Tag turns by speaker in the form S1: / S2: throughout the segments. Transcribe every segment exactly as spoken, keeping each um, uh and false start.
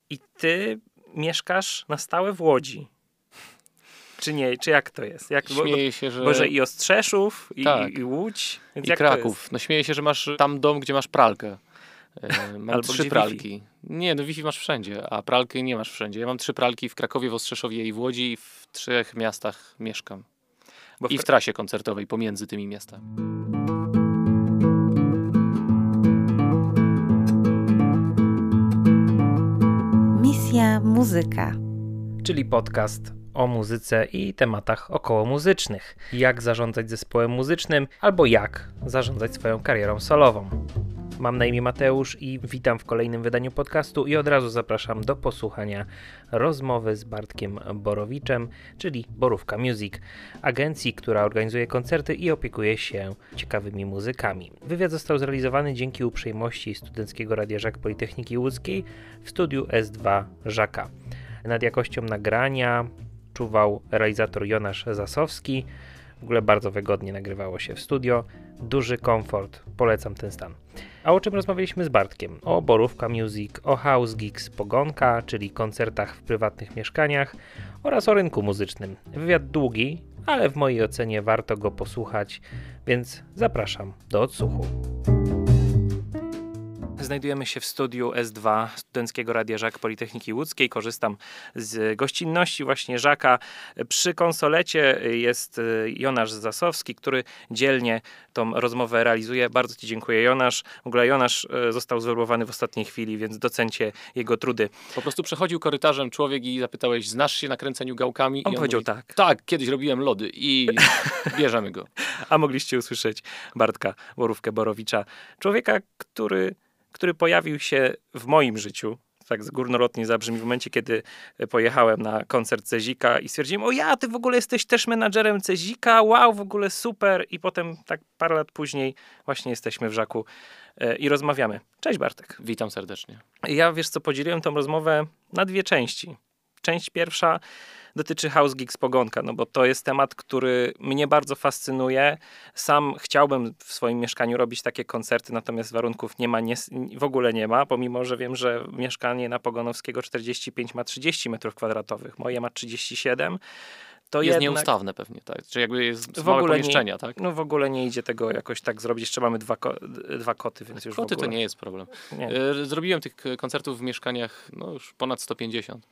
S1: I ty mieszkasz na stałe w Łodzi. Czy nie? Czy jak to jest? Jak,
S2: Śmieję
S1: bo,
S2: się, że...
S1: Boże, i Ostrzeszów, i,
S2: tak.
S1: i, i Łódź. Więc
S2: I
S1: jak
S2: Kraków. No śmieję się, że masz tam dom, gdzie masz pralkę. E, mam
S1: Albo
S2: trzy
S1: gdzie
S2: pralki.
S1: Wi-Fi.
S2: Nie, no Wi-Fi masz wszędzie, a pralki nie masz wszędzie. Ja mam trzy pralki w Krakowie, w Ostrzeszowie i w Łodzi i w trzech miastach mieszkam.
S1: Bo w...
S2: I w trasie koncertowej pomiędzy tymi miastami.
S3: Misja Muzyka.
S1: Czyli podcast o muzyce i tematach okołomuzycznych. Jak zarządzać zespołem muzycznym, albo jak zarządzać swoją karierą solową. Mam na imię Mateusz i witam w kolejnym wydaniu podcastu i od razu zapraszam do posłuchania rozmowy z Bartkiem Borowiczem, czyli Borówka Music, agencji, która organizuje koncerty i opiekuje się ciekawymi muzykami. Wywiad został zrealizowany dzięki uprzejmości Studenckiego Radia Żak Politechniki Łódzkiej w studiu S dwa Żaka. Nad jakością nagrania czuwał realizator Jonasz Zasowski. W ogóle bardzo wygodnie nagrywało się w studio. Duży komfort. Polecam ten stan. A o czym rozmawialiśmy z Bartkiem? O Borówka Music, o House Gigs Pogonka, czyli koncertach w prywatnych mieszkaniach oraz o rynku muzycznym. Wywiad długi, ale w mojej ocenie warto go posłuchać, więc zapraszam do odsłuchu. Znajdujemy się w studiu S dwa Studenckiego Radia Żak Politechniki Łódzkiej. Korzystam z gościnności właśnie Żaka. Przy konsolecie jest Jonasz Zasowski, który dzielnie tą rozmowę realizuje. Bardzo Ci dziękuję, Jonasz. W ogóle Jonasz został zwerbowany w ostatniej chwili, więc docencie jego trudy.
S2: Po prostu przechodził korytarzem człowiek i zapytałeś, znasz się na kręceniu gałkami?
S1: On,
S2: I on
S1: powiedział
S2: mówi,
S1: tak.
S2: Tak, kiedyś robiłem lody i bierzemy go.
S1: A mogliście usłyszeć Bartka Borówkę Borowicza. Człowieka, który... który pojawił się w moim życiu, tak górnolotnie zabrzmi, w momencie, kiedy pojechałem na koncert Cezika i stwierdziłem, o ja, ty w ogóle jesteś też menadżerem Cezika, wow, w ogóle super. I potem tak parę lat później właśnie jesteśmy w Żaku e, i rozmawiamy. Cześć Bartek.
S2: Witam serdecznie.
S1: Ja, wiesz co, podzieliłem tą rozmowę na dwie części. Część pierwsza dotyczy House Gigs Pogonka, no bo to jest temat, który mnie bardzo fascynuje. Sam chciałbym w swoim mieszkaniu robić takie koncerty, natomiast warunków nie ma, nie, w ogóle nie ma, pomimo, że wiem, że mieszkanie na Pogonowskiego czterdzieści pięć ma trzydzieści metrów kwadratowych, moje ma trzydzieści siedem. To
S2: jest
S1: jednak
S2: nieustawne pewnie, tak? Czy jakby jest
S1: w
S2: małe
S1: ogóle
S2: pomieszczenia,
S1: nie,
S2: tak?
S1: No w ogóle nie idzie tego jakoś tak zrobić. Jeszcze mamy dwa, ko- dwa koty, więc już
S2: Koty
S1: w ogóle...
S2: to nie jest problem.
S1: Nie.
S2: Zrobiłem tych koncertów w mieszkaniach no już ponad sto pięćdziesiąt.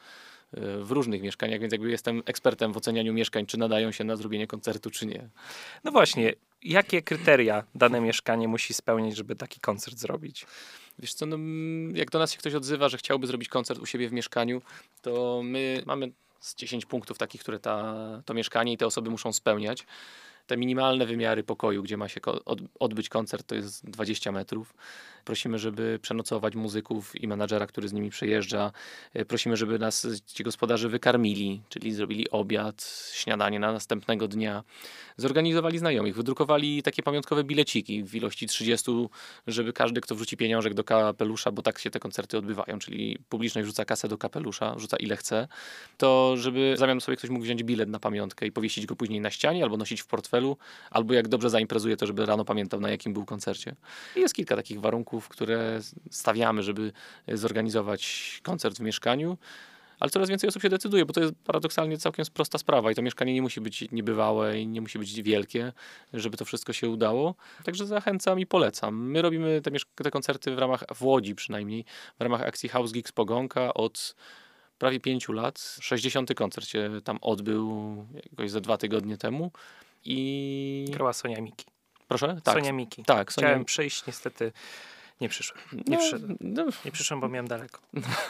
S2: W różnych mieszkaniach, więc jakby jestem ekspertem w ocenianiu mieszkań, czy nadają się na zrobienie koncertu, czy nie.
S1: No właśnie, jakie kryteria dane mieszkanie musi spełniać, żeby taki koncert zrobić?
S2: Wiesz co, no, jak do nas się ktoś odzywa, że chciałby zrobić koncert u siebie w mieszkaniu, to my mamy z dziesięć punktów takich, które ta, to mieszkanie i te osoby muszą spełniać. Te minimalne wymiary pokoju, gdzie ma się odbyć koncert, to jest dwadzieścia metrów. Prosimy, żeby przenocować muzyków i menadżera, który z nimi przejeżdża. Prosimy, żeby nas ci gospodarze wykarmili, czyli zrobili obiad, śniadanie na następnego dnia. Zorganizowali znajomych, wydrukowali takie pamiątkowe bileciki w ilości trzydziestu, żeby każdy, kto wrzuci pieniążek do kapelusza, bo tak się te koncerty odbywają, czyli publiczność rzuca kasę do kapelusza, rzuca ile chce, to żeby w zamian sobie ktoś mógł wziąć bilet na pamiątkę i powiesić go później na ścianie albo nosić w portfelu, albo jak dobrze zaimprezuje, to żeby rano pamiętał, na jakim był koncercie. I jest kilka takich warunków, które stawiamy, żeby zorganizować koncert w mieszkaniu, ale coraz więcej osób się decyduje, bo to jest paradoksalnie całkiem prosta sprawa i to mieszkanie nie musi być niebywałe i nie musi być wielkie, żeby to wszystko się udało. Także zachęcam i polecam. My robimy te, te koncerty w ramach, w Łodzi przynajmniej, w ramach akcji House Gigs Pogonka od prawie pięciu lat. sześćdziesiąty koncert się tam odbył jakoś ze dwa tygodnie temu. I...
S1: Grała Sonia Miki.
S2: Proszę? Tak.
S1: Sonia Miki.
S2: Tak, Sonia...
S1: Chciałem przyjść, niestety nie przyszłem. Nie,
S2: no,
S1: przyszedłem.
S2: No.
S1: nie przyszłem, bo miałem daleko.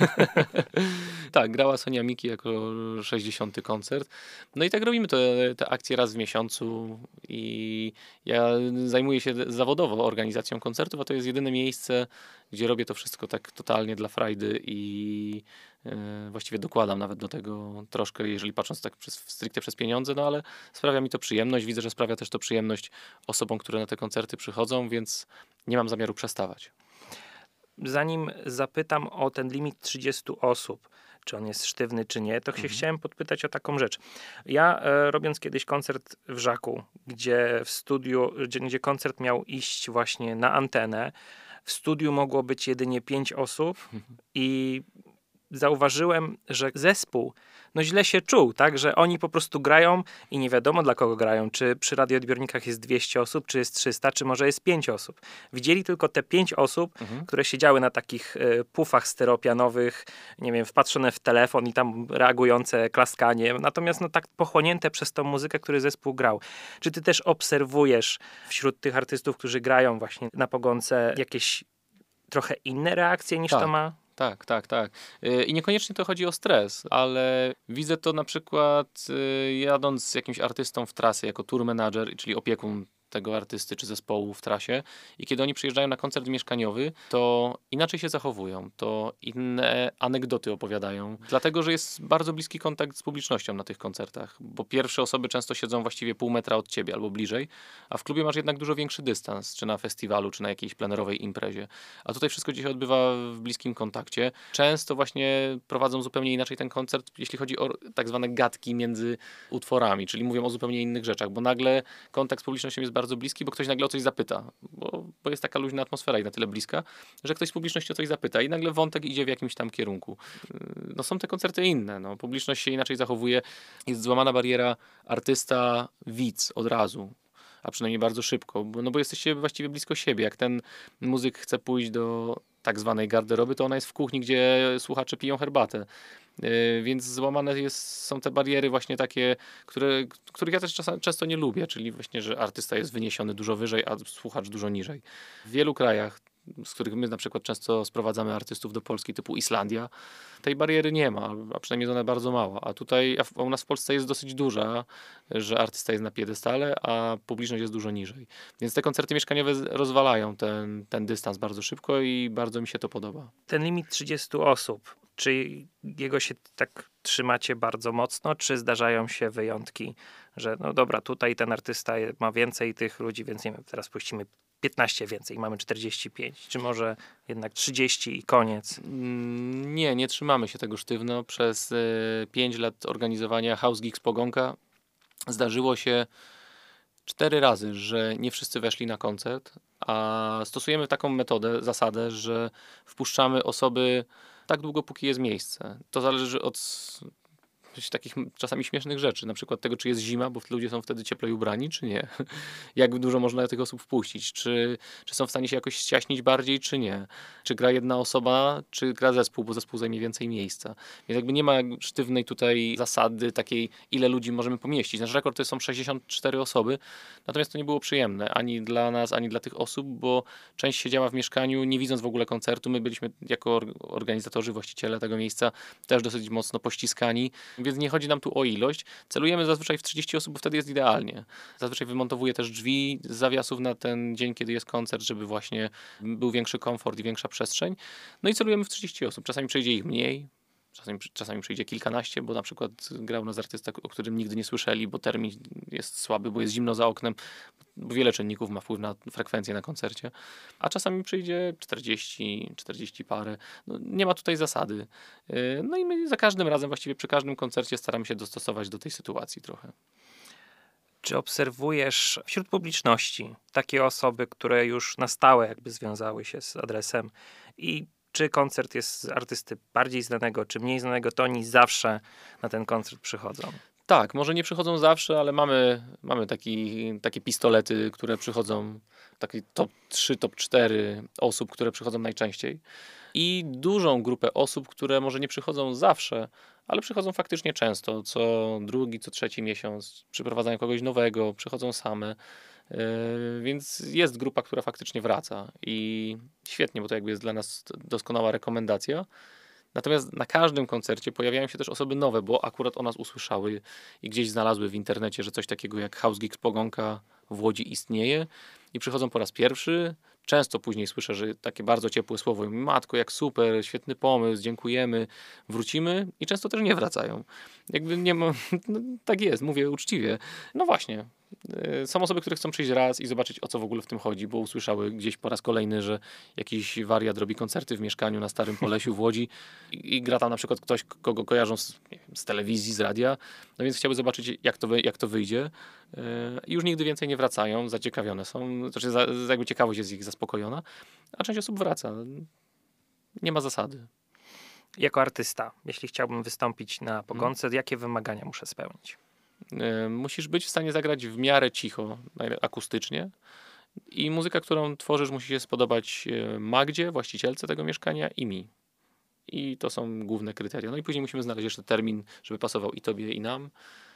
S2: Tak, grała Sonia Miki jako sześćdziesiąty koncert. No i tak robimy te, te akcje raz w miesiącu i ja zajmuję się zawodowo organizacją koncertów, a to jest jedyne miejsce, gdzie robię to wszystko tak totalnie dla frajdy i yy, właściwie dokładam nawet do tego troszkę, jeżeli patrząc tak przez, stricte przez pieniądze, no ale sprawia mi to przyjemność. Widzę, że sprawia też to przyjemność osobom, które na te koncerty przychodzą, więc nie mam zamiaru przestawać.
S1: Zanim zapytam o ten limit trzydziestu osób, czy on jest sztywny, czy nie, to mhm. się chciałem podpytać o taką rzecz. Ja e, robiąc kiedyś koncert w Żaku, gdzie w studiu, gdzie, gdzie koncert miał iść właśnie na antenę, w studiu mogło być jedynie pięć osób mhm. i zauważyłem, że zespół no źle się czuł, tak, że oni po prostu grają i nie wiadomo dla kogo grają, czy przy radioodbiornikach jest dwieście osób, czy jest trzysta, czy może jest pięć osób. Widzieli tylko te pięć osób, mhm. które siedziały na takich y, pufach stereopianowych, nie wiem, wpatrzone w telefon i tam reagujące klaskaniem, natomiast no tak pochłonięte przez tą muzykę, który zespół grał. Czy ty też obserwujesz wśród tych artystów, którzy grają właśnie na pogonce jakieś trochę inne reakcje niż
S2: tak.
S1: to ma?
S2: Tak, tak, tak. I niekoniecznie to chodzi o stres, ale widzę to na przykład jadąc z jakimś artystą w trasę jako tour manager, czyli opiekun tego artysty czy zespołu w trasie i kiedy oni przyjeżdżają na koncert mieszkaniowy, to inaczej się zachowują, to inne anegdoty opowiadają, dlatego, że jest bardzo bliski kontakt z publicznością na tych koncertach, bo pierwsze osoby często siedzą właściwie pół metra od ciebie albo bliżej, a w klubie masz jednak dużo większy dystans, czy na festiwalu, czy na jakiejś plenerowej imprezie. A tutaj wszystko się odbywa w bliskim kontakcie. Często właśnie prowadzą zupełnie inaczej ten koncert, jeśli chodzi o tak zwane gadki między utworami, czyli mówią o zupełnie innych rzeczach, bo nagle kontakt z publicznością jest bardzo bliski, bo ktoś nagle o coś zapyta, bo, bo jest taka luźna atmosfera i na tyle bliska, że ktoś z publiczności o coś zapyta i nagle wątek idzie w jakimś tam kierunku. No są te koncerty inne, no. Publiczność się inaczej zachowuje, jest złamana bariera artysta, widz od razu, a przynajmniej bardzo szybko, bo, no bo jesteście właściwie blisko siebie. Jak ten muzyk chce pójść do tak zwanej garderoby, to ona jest w kuchni, gdzie słuchacze piją herbatę. Yy, więc złamane jest, są te bariery właśnie takie, które, których ja też czasem, często nie lubię, czyli właśnie, że artysta jest wyniesiony dużo wyżej, a słuchacz dużo niżej. W wielu krajach, z których my na przykład często sprowadzamy artystów do Polski, typu Islandia, tej bariery nie ma, a przynajmniej jest ona bardzo mała. A tutaj, a u nas w Polsce jest dosyć duża, że artysta jest na piedestale, a publiczność jest dużo niżej. Więc te koncerty mieszkaniowe rozwalają ten, ten dystans bardzo szybko i bardzo mi się to podoba.
S1: Ten limit trzydziestu osób, czy jego się tak trzymacie bardzo mocno, czy zdarzają się wyjątki, że no dobra, tutaj ten artysta ma więcej tych ludzi, więc nie wiem, teraz puścimy piętnaście więcej, mamy czterdzieści pięć, czy może jednak trzydzieści i koniec?
S2: Nie, nie trzymamy się tego sztywno. Przez pięć lat organizowania House Geeks Pogonka zdarzyło się cztery razy, że nie wszyscy weszli na koncert, a stosujemy taką metodę, zasadę, że wpuszczamy osoby tak długo, póki jest miejsce. To zależy od takich czasami śmiesznych rzeczy, na przykład tego, czy jest zima, bo ludzie są wtedy cieplej ubrani, czy nie. Jak dużo można tych osób wpuścić, czy, czy są w stanie się jakoś ściaśnić bardziej, czy nie. Czy gra jedna osoba, czy gra zespół, bo zespół zajmie więcej miejsca. Więc jakby nie ma sztywnej tutaj zasady takiej, ile ludzi możemy pomieścić. Nasz rekord to są sześćdziesiąt cztery osoby, natomiast to nie było przyjemne ani dla nas, ani dla tych osób, bo część siedziała w mieszkaniu, nie widząc w ogóle koncertu. My byliśmy jako organizatorzy, właściciele tego miejsca też dosyć mocno pościskani. Więc nie chodzi nam tu o ilość. Celujemy zazwyczaj w trzydzieści osób, bo wtedy jest idealnie. Zazwyczaj wymontowuję też drzwi z zawiasów na ten dzień, kiedy jest koncert, żeby właśnie był większy komfort i większa przestrzeń. No i celujemy w trzydzieści osób. Czasami przyjdzie ich mniej, czasami, czasami przyjdzie kilkanaście, bo na przykład grał nas artysta, o którym nigdy nie słyszeli, bo termin jest słaby, bo jest zimno za oknem, bo wiele czynników ma wpływ na frekwencję na koncercie. A czasami przyjdzie czterdzieści, czterdzieści parę. No, nie ma tutaj zasady. No i my za każdym razem, właściwie przy każdym koncercie staramy się dostosować do tej sytuacji trochę.
S1: Czy obserwujesz wśród publiczności takie osoby, które już na stałe jakby związały się z adresem i czy koncert jest z artysty bardziej znanego, czy mniej znanego, to oni zawsze na ten koncert przychodzą?
S2: Tak, może nie przychodzą zawsze, ale mamy, mamy taki, takie pistolety, które przychodzą, taki top trzy, top cztery osób, które przychodzą najczęściej. I dużą grupę osób, które może nie przychodzą zawsze, ale przychodzą faktycznie często, co drugi, co trzeci miesiąc, przyprowadzają kogoś nowego, przychodzą same. Yy, więc jest grupa, która faktycznie wraca i świetnie, bo to jakby jest dla nas doskonała rekomendacja. Natomiast na każdym koncercie pojawiają się też osoby nowe, bo akurat o nas usłyszały i gdzieś znalazły w internecie, że coś takiego jak House Geeks Pogonka w Łodzi istnieje i przychodzą po raz pierwszy. Często później słyszę, że takie bardzo ciepłe słowo, i matko, jak super, świetny pomysł, dziękujemy, wrócimy i często też nie wracają. Jakby nie ma, no, tak jest, mówię uczciwie. No właśnie, są osoby, które chcą przyjść raz i zobaczyć, o co w ogóle w tym chodzi, bo usłyszały gdzieś po raz kolejny, że jakiś wariat robi koncerty w mieszkaniu na Starym Polesiu w Łodzi i, i gra tam na przykład ktoś, kogo kojarzą z, nie wiem, z telewizji, z radia, no więc chciały zobaczyć, jak to, jak to wyjdzie i już nigdy więcej nie wracają, zaciekawione są, znaczy za, jakby ciekawość jest ich zaspokojona, a część osób wraca. Nie ma zasady.
S1: Jako artysta, jeśli chciałbym wystąpić na Pogądce, jakie wymagania muszę spełnić?
S2: Y, musisz być w stanie zagrać w miarę cicho, akustycznie. I muzyka, którą tworzysz, musi się spodobać Magdzie, właścicielce tego mieszkania i mi. I to są główne kryteria. No i później musimy znaleźć jeszcze termin, żeby pasował i tobie, i nam.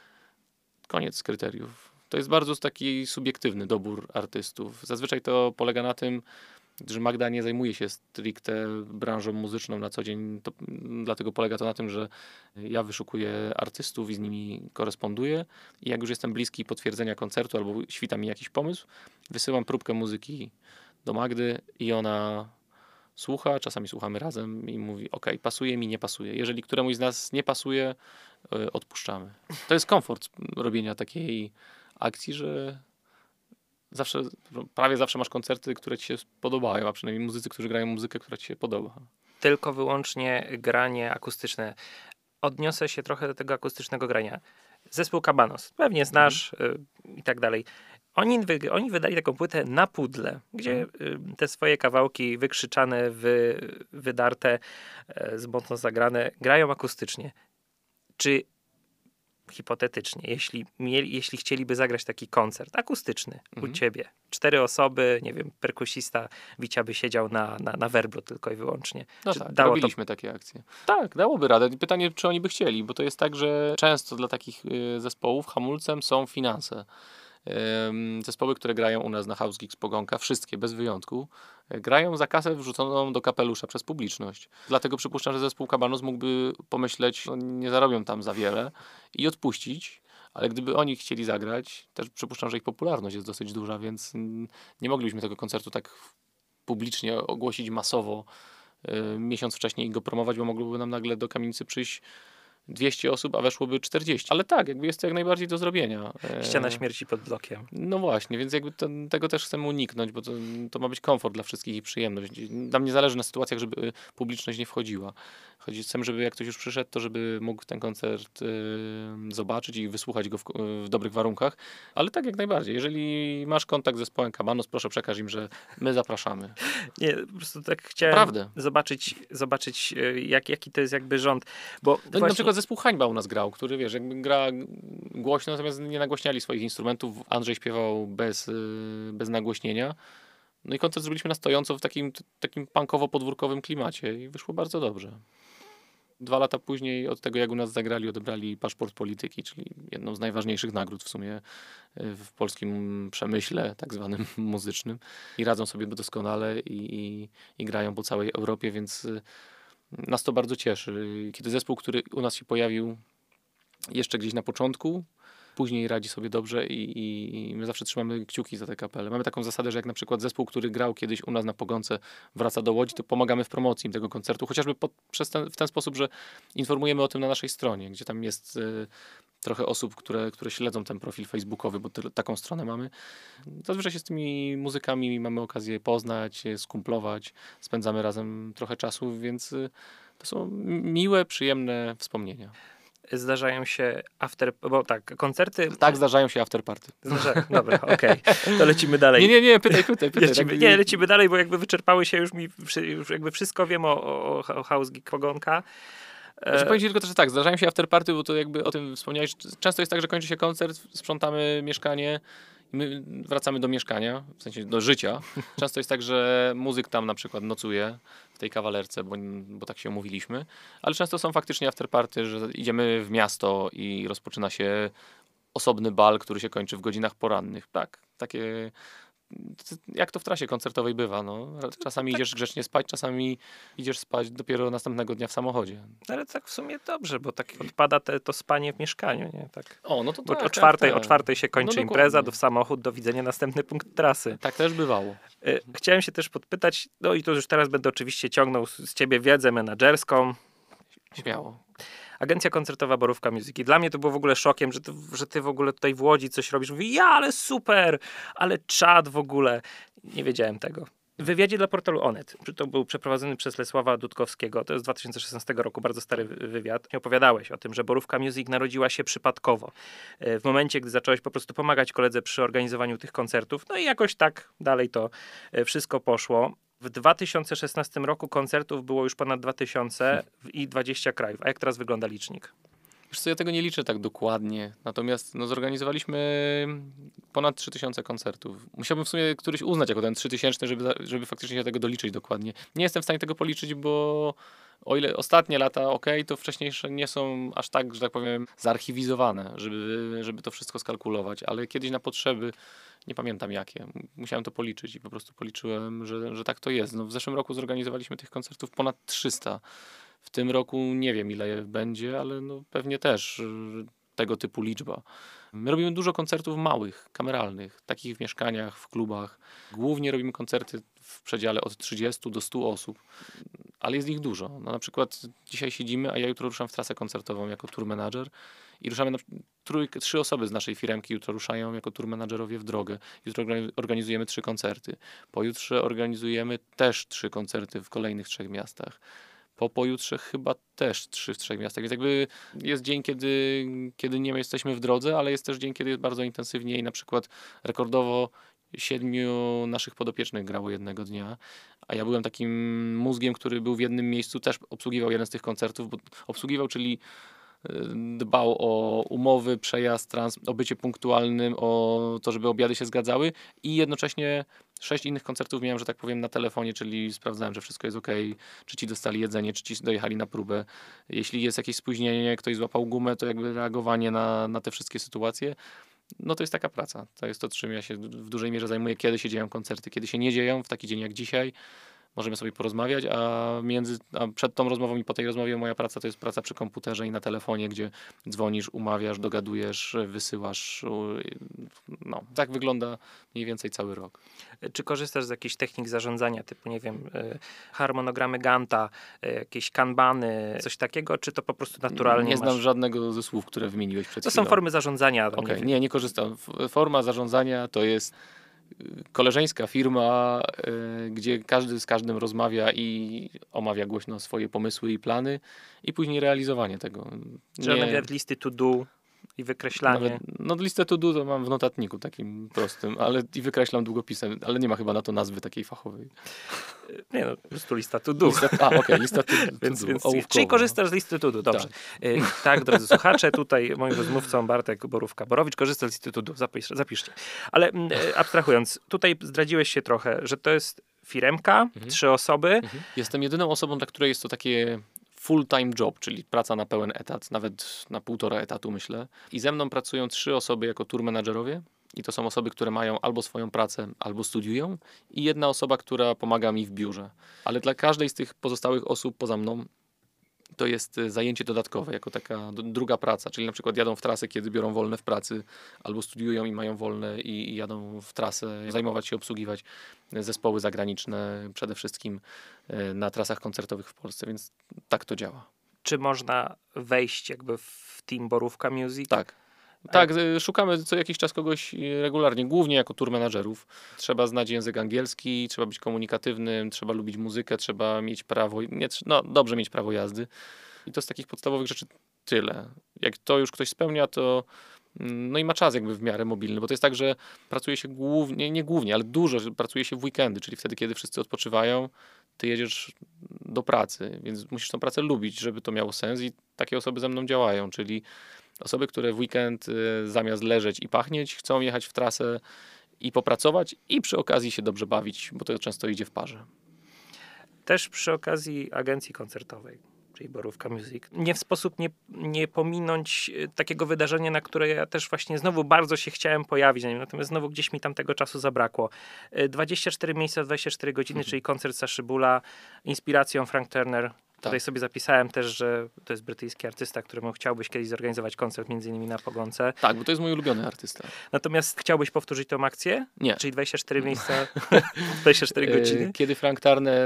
S2: Koniec kryteriów. To jest bardzo taki subiektywny dobór artystów. Zazwyczaj to polega na tym, że Magda nie zajmuje się stricte branżą muzyczną na co dzień. To, dlatego polega to na tym, że ja wyszukuję artystów i z nimi koresponduję. I jak już jestem bliski potwierdzenia koncertu albo świta mi jakiś pomysł, wysyłam próbkę muzyki do Magdy i ona słucha, czasami słuchamy razem i mówi: ok, pasuje mi, nie pasuje. Jeżeli któremuś z nas nie pasuje, yy, odpuszczamy. To jest komfort robienia takiej akcji, że zawsze, prawie zawsze masz koncerty, które ci się podobają, a przynajmniej muzycy, którzy grają muzykę, która ci się podoba.
S1: Tylko wyłącznie granie akustyczne. Odniosę się trochę do tego akustycznego grania. Zespół Cabanos, pewnie znasz mhm. y, i tak dalej. Oni, wy, oni wydali taką płytę na pudle, gdzie mhm. y, te swoje kawałki wykrzyczane, wy, wydarte, y, z mocno zagrane, grają akustycznie. Czy hipotetycznie, jeśli, mieli, jeśli chcieliby zagrać taki koncert akustyczny mhm. u ciebie, cztery osoby, nie wiem, perkusista Wicia by siedział na, na, na werblu tylko i wyłącznie.
S2: No tak, robiliśmy to... takie akcje. Tak, dałoby radę. Pytanie, czy oni by chcieli, bo to jest tak, że często dla takich y, zespołów hamulcem są finanse. Zespoły, które grają u nas na House Geeks Pogonka, wszystkie bez wyjątku, grają za kasę wrzuconą do kapelusza przez publiczność. Dlatego przypuszczam, że zespół Cabanos mógłby pomyśleć, no nie zarobią tam za wiele i odpuścić, ale gdyby oni chcieli zagrać, też przypuszczam, że ich popularność jest dosyć duża, więc nie moglibyśmy tego koncertu tak publicznie ogłosić masowo miesiąc wcześniej i go promować, bo mogłoby nam nagle do kamienicy przyjść dwieście osób, a weszłoby czterdzieści. Ale tak, jakby jest to jak najbardziej do zrobienia.
S1: Ściana śmierci pod blokiem.
S2: No właśnie, więc jakby to, tego też chcemy uniknąć, bo to, to ma być komfort dla wszystkich i przyjemność. Nam nie zależy na sytuacjach, żeby publiczność nie wchodziła. Chodzi, chcemy, żeby jak ktoś już przyszedł, to żeby mógł ten koncert y, zobaczyć i wysłuchać go w, w dobrych warunkach. Ale tak jak najbardziej. Jeżeli masz kontakt z zespołem Cabanos, proszę przekaż im, że my zapraszamy.
S1: Nie, po prostu tak chciałem
S2: Naprawdę.
S1: zobaczyć, zobaczyć jak, jaki to jest jakby rząd. Bo
S2: no,
S1: właśnie...
S2: Na przykład zespół Hańba u nas grał, który wiesz, jakby gra głośno, natomiast nie nagłośniali swoich instrumentów. Andrzej śpiewał bez, bez nagłośnienia. No i koncert zrobiliśmy na stojąco w takim, takim punkowo-podwórkowym klimacie i wyszło bardzo dobrze. Dwa lata później od tego, jak u nas zagrali, odebrali Paszport Polityki, czyli jedną z najważniejszych nagród w sumie w polskim przemyśle, tak zwanym muzycznym. I radzą sobie doskonale i, i, i grają po całej Europie, więc nas to bardzo cieszy. Kiedy zespół, który u nas się pojawił jeszcze gdzieś na początku, później radzi sobie dobrze i, i, i my zawsze trzymamy kciuki za te kapele. Mamy taką zasadę, że jak na przykład zespół, który grał kiedyś u nas na Pogądce, wraca do Łodzi, to pomagamy w promocji tego koncertu, chociażby pod, przez ten, w ten sposób, że informujemy o tym na naszej stronie, gdzie tam jest y, trochę osób, które, które śledzą ten profil facebookowy, bo ty, taką stronę mamy. Zazwyczaj się z tymi muzykami mamy okazję poznać, skumplować, spędzamy razem trochę czasu, więc y, to są miłe, przyjemne wspomnienia.
S1: Zdarzają się after... Bo tak, koncerty...
S2: Tak, zdarzają się afterparty.
S1: Zdarza... Dobra, okej. Okay. To lecimy dalej.
S2: Nie, nie, nie, pytaj, pytaj. pytaj
S1: lecimy, tak... Nie, lecimy dalej, bo jakby wyczerpały się już mi... Już jakby wszystko wiem o, o, o House Geek Pogonka.
S2: Znaczy, powiem ci tylko, że tak, zdarzają się afterparty, bo to jakby o tym wspomniałeś. Często jest tak, że kończy się koncert, sprzątamy mieszkanie i my wracamy do mieszkania, w sensie do życia. Często jest tak, że muzyk tam na przykład nocuje w tej kawalerce, bo, bo tak się umówiliśmy. Ale często są faktycznie afterparty, że idziemy w miasto i rozpoczyna się osobny bal, który się kończy w godzinach porannych. Tak, takie... Jak to w trasie koncertowej bywa, no. Czasami tak. Idziesz grzecznie spać, czasami idziesz spać dopiero następnego dnia w samochodzie.
S1: Ale tak w sumie dobrze, bo tak odpada te, to spanie w mieszkaniu, nie? Tak.
S2: O, no to
S1: bo
S2: tak,
S1: o czwartej,
S2: tak,
S1: o czwartej się kończy
S2: no
S1: impreza, do samochód, do widzenia, następny punkt trasy.
S2: Tak też bywało.
S1: Chciałem się też podpytać, no i to już teraz będę oczywiście ciągnął z ciebie wiedzę menadżerską.
S2: Śmiało.
S1: Agencja koncertowa Borówka Music. I dla mnie to było w ogóle szokiem, że ty, że ty w ogóle tutaj w Łodzi coś robisz. Mówi, ja, ale super, ale czad w ogóle. Nie wiedziałem tego. W wywiadzie dla portalu Onet, to był przeprowadzony przez Lesława Dudkowskiego, to jest z dwa tysiące szesnastego roku, bardzo stary wywiad. Opowiadałeś o tym, że Borówka Music narodziła się przypadkowo. W momencie, gdy zacząłeś po prostu pomagać koledze przy organizowaniu tych koncertów. No i jakoś tak dalej to wszystko poszło. W dwa tysiące szesnastym roku koncertów było już ponad dwa tysiące i dwadzieścia krajów. A jak teraz wygląda licznik?
S2: Wiesz co, ja tego nie liczę tak dokładnie, natomiast no, zorganizowaliśmy ponad trzy tysiące koncertów. Musiałbym w sumie któryś uznać jako ten trzytysięczny, żeby, żeby faktycznie się tego doliczyć dokładnie. Nie jestem w stanie tego policzyć, bo o ile ostatnie lata ok, to wcześniejsze nie są aż tak, że tak powiem, zarchiwizowane, żeby, żeby to wszystko skalkulować, ale kiedyś na potrzeby, nie pamiętam jakie, musiałem to policzyć i po prostu policzyłem, że, że tak to jest. No, w zeszłym roku zorganizowaliśmy tych koncertów ponad trzysta. W tym roku nie wiem, ile będzie, ale no pewnie też y, tego typu liczba. My robimy dużo koncertów małych, kameralnych, takich w mieszkaniach, w klubach. Głównie robimy koncerty w przedziale od trzydziestu do stu osób, ale jest ich dużo. No, na przykład dzisiaj siedzimy, a ja jutro ruszam w trasę koncertową jako tour manager i ruszamy na trójkę, trzy osoby z naszej firemki jutro ruszają jako tour managerowie w drogę. Jutro organizujemy trzy koncerty. Pojutrze organizujemy też trzy koncerty w kolejnych trzech miastach. Po pojutrze chyba też trzy w trzech miastach. Więc jakby jest dzień, kiedy, kiedy nie jesteśmy w drodze, ale jest też dzień, kiedy jest bardzo intensywnie i na przykład rekordowo siedmiu naszych podopiecznych grało jednego dnia, a ja byłem takim mózgiem, który był w jednym miejscu, też obsługiwał jeden z tych koncertów, bo obsługiwał, czyli dbał o umowy, przejazd, trans, o bycie punktualnym, o to, żeby obiady się zgadzały i jednocześnie sześć innych koncertów miałem, że tak powiem, na telefonie, czyli sprawdzałem, że wszystko jest ok, czy ci dostali jedzenie, czy ci dojechali na próbę. Jeśli jest jakieś spóźnienie, ktoś złapał gumę, to jakby reagowanie na, na te wszystkie sytuacje. No to jest taka praca. To jest to, czym ja się w dużej mierze zajmuję, kiedy się dzieją koncerty, kiedy się nie dzieją, w taki dzień jak dzisiaj. Możemy sobie porozmawiać, a, między, a przed tą rozmową i po tej rozmowie moja praca to jest praca przy komputerze i na telefonie, gdzie dzwonisz, umawiasz, dogadujesz, wysyłasz. No, tak wygląda mniej więcej cały rok.
S1: Czy korzystasz z jakichś technik zarządzania, typu, nie wiem, harmonogramy Ganta, jakieś kanbany, coś takiego, czy to po prostu naturalnie
S2: Nie
S1: masz...
S2: znam żadnego ze słów, które wymieniłeś przed
S1: To
S2: chwilą.
S1: są formy zarządzania.
S2: Okej, okay. nie, nie korzystam. Forma zarządzania to jest koleżeńska firma, y, gdzie każdy z każdym rozmawia i omawia głośno swoje pomysły i plany i później realizowanie tego.
S1: Czy nie... nawet listy to do i wykreślanie?
S2: Nawet, no listę to do to mam w notatniku takim prostym, ale i wykreślam długopisem, ale nie ma chyba na to nazwy takiej fachowej.
S1: Nie no, po prostu lista to do.
S2: Lista, a, okej, okay, lista to, to
S1: więc,
S2: do.
S1: Więc, czyli korzystasz z listy to do, dobrze. Tak, tak drodzy słuchacze, tutaj moim rozmówcą Bartek Borówka-Borowicz korzysta z listy to do, Zapisz, zapiszcie. Ale e, abstrahując, tutaj zdradziłeś się trochę, że to jest firemka, mhm. trzy osoby.
S2: Mhm. Jestem jedyną osobą, dla której jest to takie full-time job, czyli praca na pełen etat, nawet na półtora etatu myślę. I ze mną pracują trzy osoby jako tour managerowie. I to są osoby, które mają albo swoją pracę, albo studiują. I jedna osoba, która pomaga mi w biurze. Ale dla każdej z tych pozostałych osób poza mną to jest zajęcie dodatkowe, jako taka druga praca. Czyli na przykład jadą w trasę, kiedy biorą wolne w pracy, albo studiują i mają wolne i, i jadą w trasę, zajmować się, obsługiwać zespoły zagraniczne, przede wszystkim na trasach koncertowych w Polsce, więc tak to działa.
S1: Czy można wejść jakby w team Borówka Music?
S2: Tak. Tak, szukamy co jakiś czas kogoś regularnie, głównie jako tour managerów. Trzeba znać język angielski, trzeba być komunikatywnym, trzeba lubić muzykę, trzeba mieć prawo, nie, no dobrze mieć prawo jazdy. I to z takich podstawowych rzeczy tyle. Jak to już ktoś spełnia, to no i ma czas jakby w miarę mobilny, bo to jest tak, że pracuje się głównie, nie głównie, ale dużo, że pracuje się w weekendy, czyli wtedy, kiedy wszyscy odpoczywają, ty jedziesz do pracy, więc musisz tę pracę lubić, żeby to miało sens i takie osoby ze mną działają, czyli osoby, które w weekend y, zamiast leżeć i pachnieć, chcą jechać w trasę i popracować i przy okazji się dobrze bawić, bo to często idzie w parze.
S1: Też przy okazji agencji koncertowej, czyli Borówka Music, nie w sposób nie, nie pominąć takiego wydarzenia, na które ja też właśnie znowu bardzo się chciałem pojawić, natomiast znowu gdzieś mi tam tego czasu zabrakło. dwadzieścia cztery miejsca, dwadzieścia cztery godziny, mhm. czyli koncert Saszy Bulla, inspiracją Frank Turner. Tak. Tutaj sobie zapisałem też, że to jest brytyjski artysta, któremu chciałbyś kiedyś zorganizować koncert między innymi na Pogonce.
S2: Tak, bo to jest mój ulubiony artysta.
S1: Natomiast chciałbyś powtórzyć tą akcję?
S2: Nie.
S1: Czyli dwadzieścia cztery miejsca, dwadzieścia cztery godziny?
S2: Kiedy Frank Turner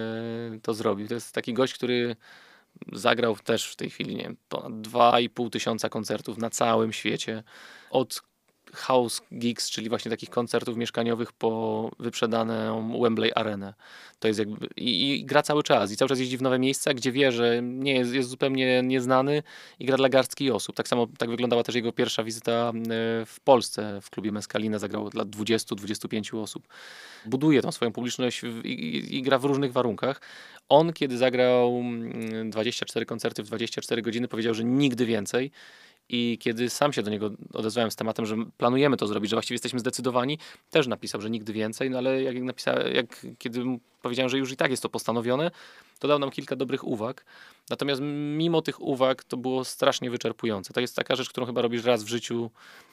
S2: to zrobił. To jest taki gość, który zagrał też w tej chwili, nie wiem, ponad dwa i pół tysiąca koncertów na całym świecie. Od house gigs, czyli właśnie takich koncertów mieszkaniowych po wyprzedaną Wembley Arenę. To jest jakby, i, i gra cały czas. I cały czas jeździ w nowe miejsca, gdzie wie, że nie jest, jest zupełnie nieznany i gra dla garstki osób. Tak samo tak wyglądała też jego pierwsza wizyta w Polsce. W klubie Mescalina zagrało dla dwudziestu do dwudziestu pięciu osób. Buduje tą swoją publiczność i, i, i gra w różnych warunkach. On, kiedy zagrał dwadzieścia cztery koncerty w dwadzieścia cztery godziny, powiedział, że nigdy więcej. I kiedy sam się do niego odezwałem z tematem, że planujemy to zrobić, że właściwie jesteśmy zdecydowani, też napisał, że nigdy więcej, no ale jak napisałem, jak kiedy mu powiedziałem, że już i tak jest to postanowione, to dał nam kilka dobrych uwag. Natomiast mimo tych uwag to było strasznie wyczerpujące. To jest taka rzecz, którą chyba robisz raz w życiu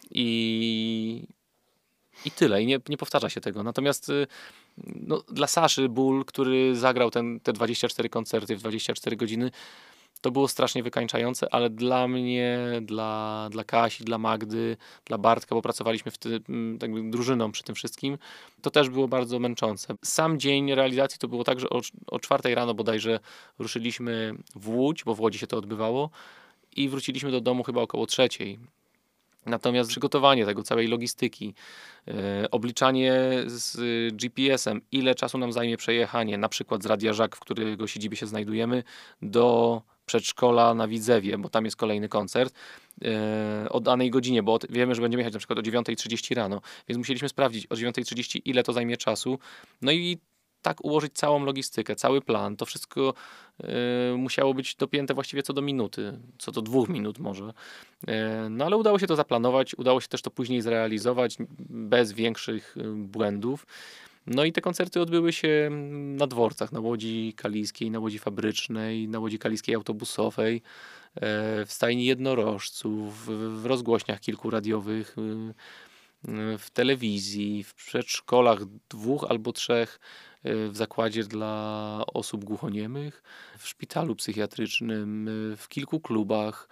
S2: i, i tyle. I nie, nie powtarza się tego. Natomiast no, dla Saszy Ból, który zagrał ten, te dwadzieścia cztery koncerty w dwadzieścia cztery godziny, to było strasznie wykańczające, ale dla mnie, dla, dla Kasi, dla Magdy, dla Bartka, bo pracowaliśmy w tym, tak jakby drużyną przy tym wszystkim, to też było bardzo męczące. Sam dzień realizacji to było tak, że o, o czwartej rano bodajże ruszyliśmy w Łódź, bo w Łodzi się to odbywało i wróciliśmy do domu chyba około trzeciej. Natomiast przygotowanie tego, całej logistyki, yy, obliczanie z G P S-em, ile czasu nam zajmie przejechanie, na przykład z Radia Żak, w którego siedzibie się znajdujemy, do przedszkola na Widzewie, bo tam jest kolejny koncert, yy, o danej godzinie, bo od, wiemy, że będziemy jechać na przykład o dziewiątej trzydzieści rano, więc musieliśmy sprawdzić o dziewiątej trzydzieści, ile to zajmie czasu, no i tak ułożyć całą logistykę, cały plan, to wszystko yy, musiało być dopięte właściwie co do minuty, co do dwóch minut może. Yy, no ale udało się to zaplanować, udało się też to później zrealizować bez większych yy, błędów. No i te koncerty odbyły się na dworcach, na Łodzi Kaliskiej, na Łodzi Fabrycznej, na Łodzi Kaliskiej Autobusowej, yy, w stajni jednorożców, w, w rozgłośniach kilku radiowych, yy, w telewizji, w przedszkolach dwóch albo trzech, w zakładzie dla osób głuchoniemych, w szpitalu psychiatrycznym, w kilku klubach.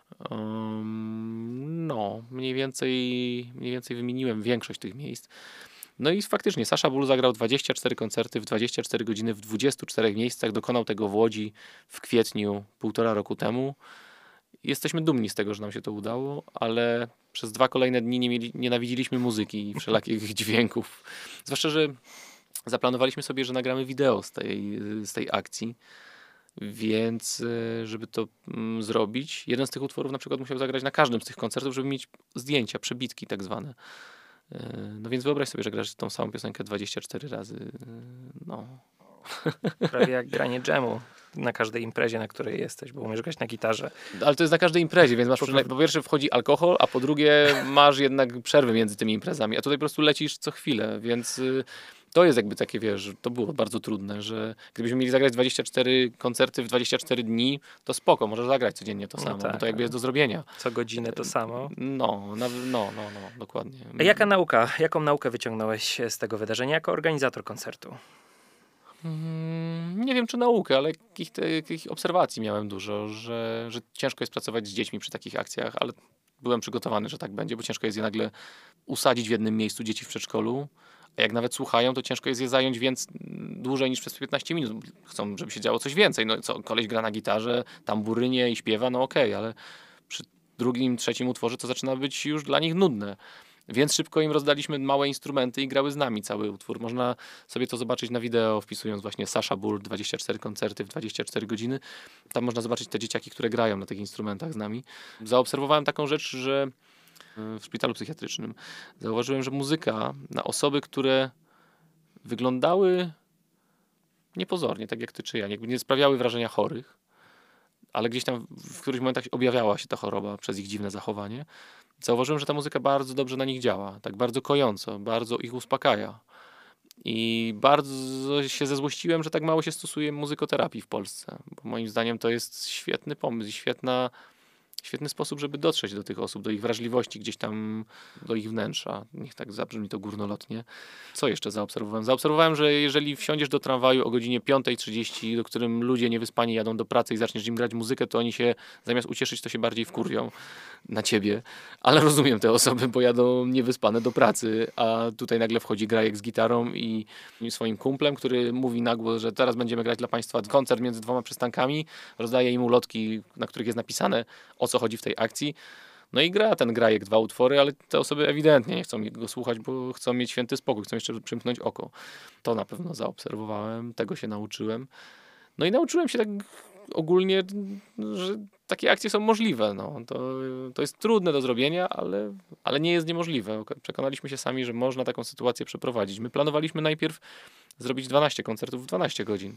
S2: Um, no, mniej więcej, mniej więcej wymieniłem większość tych miejsc. No i faktycznie Sasza Ból zagrał dwadzieścia cztery koncerty w dwadzieścia cztery godziny w dwudziestu czterech miejscach. Dokonał tego w Łodzi w kwietniu półtora roku temu. Jesteśmy dumni z tego, że nam się to udało, ale przez dwa kolejne dni nie mieli, nienawidziliśmy muzyki i wszelakich dźwięków. Zwłaszcza, że zaplanowaliśmy sobie, że nagramy wideo z tej, z tej akcji, więc żeby to mm, zrobić, jeden z tych utworów na przykład musiał zagrać na każdym z tych koncertów, żeby mieć zdjęcia, przebitki tak zwane. No więc wyobraź sobie, że grasz tą samą piosenkę dwadzieścia cztery razy. No.
S1: Prawie jak granie dżemu na każdej imprezie, na której jesteś, bo umiesz grać na gitarze.
S2: Ale to jest na każdej imprezie, więc masz po, po pierwsze wchodzi alkohol, a po drugie masz jednak przerwy między tymi imprezami, a tutaj po prostu lecisz co chwilę, więc to jest jakby takie, wiesz, to było bardzo trudne, że gdybyśmy mieli zagrać dwadzieścia cztery koncerty w dwadzieścia cztery dni, to spoko, możesz zagrać codziennie to samo, no tak, bo to jakby jest do zrobienia.
S1: Co godzinę to samo.
S2: No, no, no, no, no dokładnie.
S1: A jaka nauka, jaką naukę wyciągnąłeś z tego wydarzenia jako organizator koncertu?
S2: Nie wiem, czy naukę, ale jakich, takich obserwacji miałem dużo, że, że ciężko jest pracować z dziećmi przy takich akcjach, ale byłem przygotowany, że tak będzie, bo ciężko jest je nagle usadzić w jednym miejscu, dzieci w przedszkolu, a jak nawet słuchają, to ciężko jest je zająć więc dłużej niż przez piętnaście minut. Chcą, żeby się działo coś więcej. No co, koleś gra na gitarze, tamburynie i śpiewa, no okej, okay, ale przy drugim, trzecim utworze to zaczyna być już dla nich nudne. Więc szybko im rozdaliśmy małe instrumenty i grały z nami cały utwór. Można sobie to zobaczyć na wideo, wpisując właśnie Sasza Ból, dwadzieścia cztery koncerty w dwadzieścia cztery godziny. Tam można zobaczyć te dzieciaki, które grają na tych instrumentach z nami. Zaobserwowałem taką rzecz, że w szpitalu psychiatrycznym zauważyłem, że muzyka na osoby, które wyglądały niepozornie, tak jak ty czy ja, jakby nie sprawiały wrażenia chorych, ale gdzieś tam w którychś momentach objawiała się ta choroba przez ich dziwne zachowanie. Zauważyłem, że ta muzyka bardzo dobrze na nich działa, tak bardzo kojąco, bardzo ich uspokaja. I bardzo się zezłościłem, że tak mało się stosuje muzykoterapii w Polsce, bo moim zdaniem to jest świetny pomysł, świetna, świetny sposób, żeby dotrzeć do tych osób, do ich wrażliwości, gdzieś tam do ich wnętrza. Niech tak zabrzmi to górnolotnie. Co jeszcze zaobserwowałem? Zaobserwowałem, że jeżeli wsiądziesz do tramwaju o godzinie piąta trzydzieści, do którym ludzie niewyspani jadą do pracy i zaczniesz im grać muzykę, to oni się zamiast ucieszyć, to się bardziej wkurwią na ciebie. Ale rozumiem te osoby, bo jadą niewyspane do pracy, a tutaj nagle wchodzi grajek z gitarą i swoim kumplem, który mówi na głos, że teraz będziemy grać dla państwa koncert między dwoma przystankami, rozdaje im ulotki, na których jest napisane, o co chodzi w tej akcji. No i gra ten grajek dwa utwory, ale te osoby ewidentnie nie chcą go słuchać, bo chcą mieć święty spokój, chcą jeszcze przymknąć oko. To na pewno zaobserwowałem, tego się nauczyłem. No i nauczyłem się tak ogólnie, że takie akcje są możliwe. No. To, to jest trudne do zrobienia, ale, ale nie jest niemożliwe. Przekonaliśmy się sami, że można taką sytuację przeprowadzić. My planowaliśmy najpierw zrobić dwanaście koncertów w dwanaście godzin,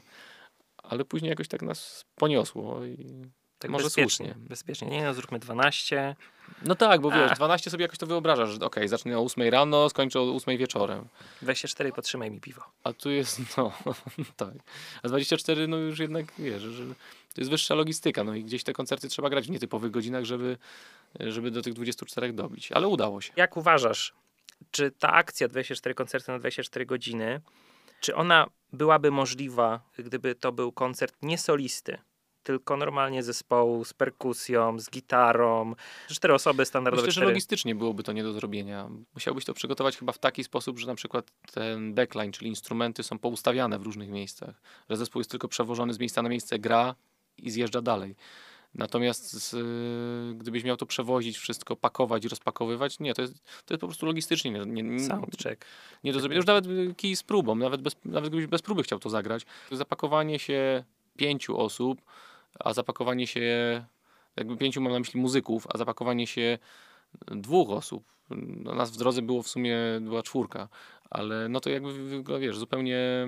S2: ale później jakoś tak nas poniosło i
S1: Tak
S2: może
S1: bezpiecznie,
S2: słusznie.
S1: bezpiecznie. Nie no, zróbmy dwanaście.
S2: No tak, bo wiesz,
S1: A.
S2: dwanaście sobie jakoś to wyobrażasz, że okej, okay, zacznę o ósmej rano, skończę o ósmej wieczorem.
S1: dwadzieścia cztery, potrzymaj mi piwo.
S2: A tu jest, no, tak. A dwadzieścia cztery, no już jednak, wiesz, że to jest wyższa logistyka, no i gdzieś te koncerty trzeba grać w nietypowych godzinach, żeby, żeby do tych dwudziestu czterech dobić. Ale udało się.
S1: Jak uważasz, czy ta akcja dwadzieścia cztery koncerty na dwadzieścia cztery godziny, czy ona byłaby możliwa, gdyby to był koncert nie solisty, tylko normalnie zespołu z perkusją, z gitarą, cztery osoby standardowe?
S2: Myślę, że
S1: cztery.
S2: logistycznie byłoby to nie do zrobienia. Musiałbyś to przygotować chyba w taki sposób, że na przykład ten backline, czyli instrumenty są poustawiane w różnych miejscach, że zespół jest tylko przewożony z miejsca na miejsce, gra i zjeżdża dalej. Natomiast z, gdybyś miał to przewozić, wszystko pakować i rozpakowywać, nie, to jest, to jest po prostu logistycznie nie, nie,
S1: Soundcheck.
S2: nie do zrobienia. Już nawet kij z próbą, nawet, bez, nawet gdybyś bez próby chciał to zagrać. Zapakowanie się pięciu osób, a zapakowanie się, jakby pięciu mam na myśli muzyków, a zapakowanie się dwóch osób. No, nas w drodze było w sumie, była czwórka, ale no to jakby, wiesz, zupełnie